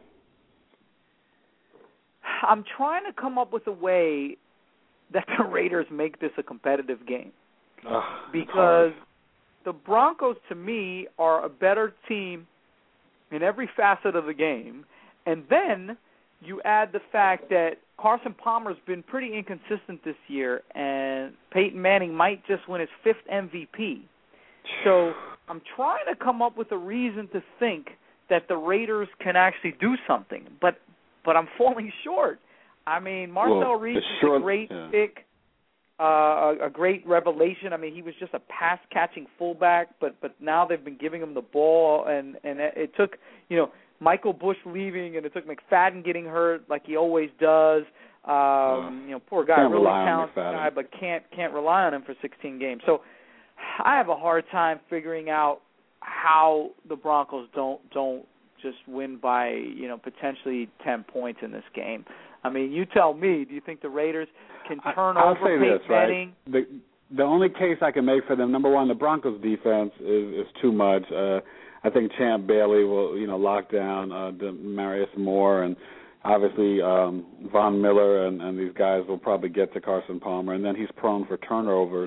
Speaker 3: I'm trying to come up with a way that the Raiders make this a competitive game. Because the Broncos, to me, are a better team in every facet of the game. And then you add the fact that Carson Palmer's been pretty inconsistent this year, and Peyton Manning might just win his 5th MVP. So I'm trying to come up with a reason to think that the Raiders can actually do something. But I'm falling short. I mean, Marcel Reese is a great pick. a great revelation. I mean, he was just a pass-catching fullback, but now they've been giving him the ball, and it took, Michael Bush leaving, and it took McFadden getting hurt like he always does. Poor guy, really talented guy, but can't rely on him for 16 games. So I have a hard time figuring out how the Broncos don't just win by, potentially 10 points in this game. I mean, you tell me, do you think the Raiders can turn over Peyton Manning?
Speaker 4: Right? The only case I can make for them, number one, the Broncos defense is too much. I think Champ Bailey will, lock down Demarius Moore, and obviously Von Miller and these guys will probably get to Carson Palmer, and then he's prone for turnovers.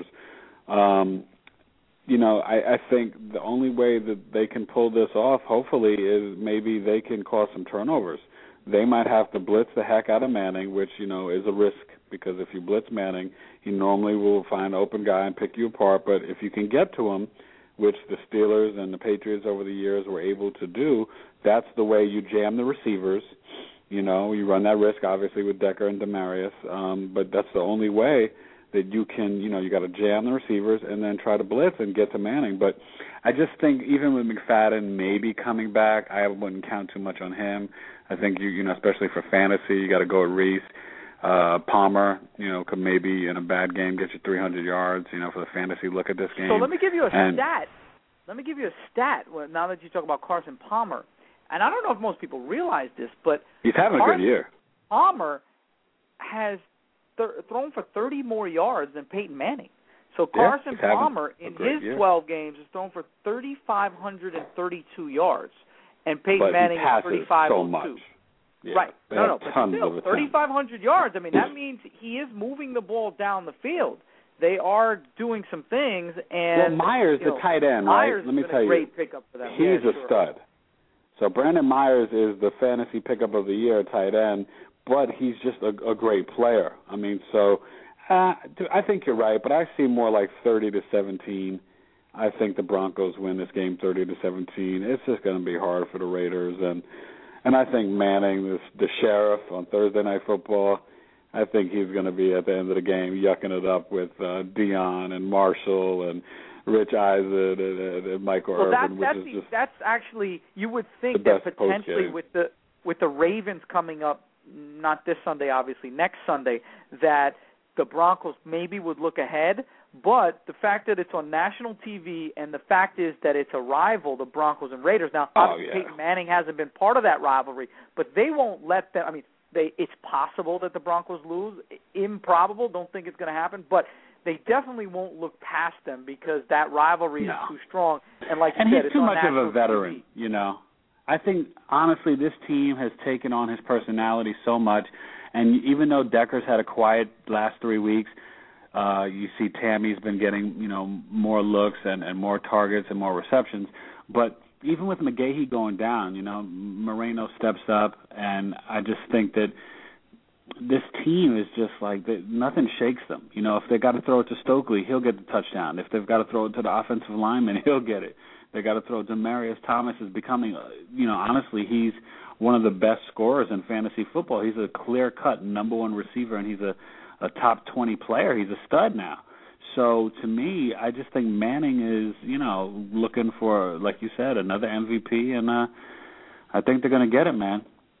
Speaker 4: I think the only way that they can pull this off, hopefully, is maybe they can cause some turnovers. They might have to blitz the heck out of Manning, which, is a risk, because if you blitz Manning, he normally will find an open guy and pick you apart. But if you can get to him, which the Steelers and the Patriots over the years were able to do, that's the way you jam the receivers. You run that risk, obviously, with Decker and Demarius, but that's the only way that you can, you got to jam the receivers and then try to blitz and get to Manning. But I just think even with McFadden maybe coming back, I wouldn't count too much on him. I think, especially for fantasy, you got to go with Reese. Palmer, could maybe in a bad game get you 300 yards, for the fantasy look at this game.
Speaker 3: So let me give you a stat. Let me give you a stat now that you talk about Carson Palmer. And I don't know if most people realize this, but
Speaker 4: he's having a good year.
Speaker 3: Palmer has thrown for 30 more yards than Peyton Manning. So Carson Palmer, in his 12 games, has thrown for 3,532 yards, and Peyton Manning is 3,502.
Speaker 4: So much. Yeah,
Speaker 3: right. No, but still, 3,500 yards. I mean, that means he is moving the ball down the field. They are doing some things, and
Speaker 4: Myers, the tight end,
Speaker 3: Myers
Speaker 4: right? Let me tell you,
Speaker 3: great pickup for them.
Speaker 4: He's a stud. So Brandon Myers is the fantasy pickup of the year, tight end, but he's just a great player. I mean, so I think you're right, but I see more like 30-17. I think the Broncos win this game 30-17. It's just going to be hard for the Raiders, and I think Manning, the sheriff on Thursday Night Football, I think he's going to be at the end of the game yucking it up with Dion and Marshall and Rich Eisen and Michael Irvin.
Speaker 3: That's actually, you would think that potentially with the Ravens coming up, not this Sunday, obviously, next Sunday, that the Broncos maybe would look ahead. But the fact that it's on national TV and the fact is that it's a rival, the Broncos and Raiders. Now, obviously, Peyton Manning hasn't been part of that rivalry, but they won't let them. I mean, it's possible that the Broncos lose. Improbable. Don't think it's going to happen. But they definitely won't look past them because that rivalry is too strong. And like you said,
Speaker 4: he's too much of a veteran, I think, honestly, this team has taken on his personality so much. And even though Decker's had a quiet last 3 weeks, you see Tammy's been getting, more looks and more targets and more receptions. But even with McGahee going down, Moreno steps up, and I just think that this team is just like nothing shakes them. If they got to throw it to Stokely, he'll get the touchdown. If they've got to throw it to the offensive lineman, he'll get it. They got to throw it to Demarius Thomas is becoming, honestly, he's one of the best scorers in fantasy football. He's a clear-cut number one receiver, and he's a top 20 player. He's a stud now. So to me, I just think Manning is, looking for, like you said, another MVP, and I think they're going to get it, man.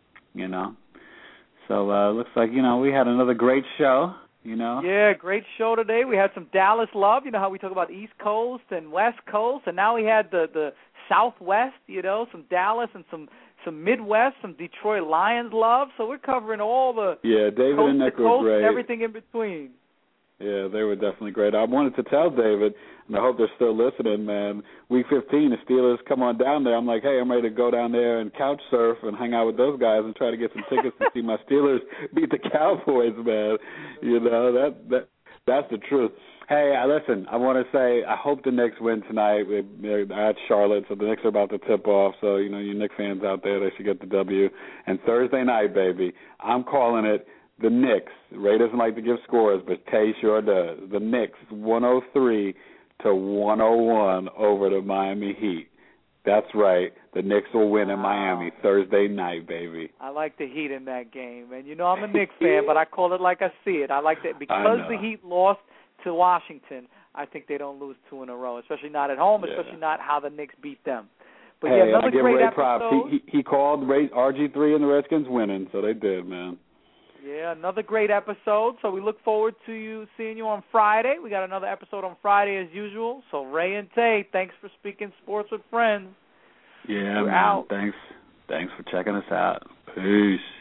Speaker 4: So it looks like, we had another great show,
Speaker 3: Yeah, great show today. We had some Dallas love, how we talk about East Coast and West Coast, and now we had the Southwest, some Dallas and some Midwest, some Detroit Lions love. So we're covering all the
Speaker 4: David
Speaker 3: coast
Speaker 4: and Nick
Speaker 3: to coast
Speaker 4: were great.
Speaker 3: And everything in between.
Speaker 4: Yeah, they were definitely great. I wanted to tell David, and I hope they're still listening, man, Week 15, the Steelers come on down there. I'm like, hey, I'm ready to go down there and couch surf and hang out with those guys and try to get some tickets to see my Steelers beat the Cowboys, man. That's the truth. Hey, listen, I want to say I hope the Knicks win tonight. They're at Charlotte, so the Knicks are about to tip off. So, you Knicks fans out there, they should get the W. And Thursday night, baby, I'm calling it the Knicks. Ray doesn't like to give scores, but Tay sure does. The Knicks, 103-101 over the Miami Heat. That's right. The Knicks will win in Miami Thursday night, baby.
Speaker 3: I like the Heat in that game. And I'm a Knicks fan, but I call it like I see it. I like that because the Heat lost to Washington, I think they don't lose 2 in a row, especially not at home, especially not how the Knicks beat them. But
Speaker 4: hey,
Speaker 3: another
Speaker 4: I give
Speaker 3: great
Speaker 4: Ray
Speaker 3: episode.
Speaker 4: Props. He called RG3 and the Redskins winning, so they did, man.
Speaker 3: Yeah, another great episode. So we look forward to seeing you on Friday. We got another episode on Friday as usual. So Ray and Tay, thanks for speaking sports with friends.
Speaker 4: Yeah,
Speaker 3: We're
Speaker 4: man.
Speaker 3: out.
Speaker 4: Thanks for checking us out. Peace.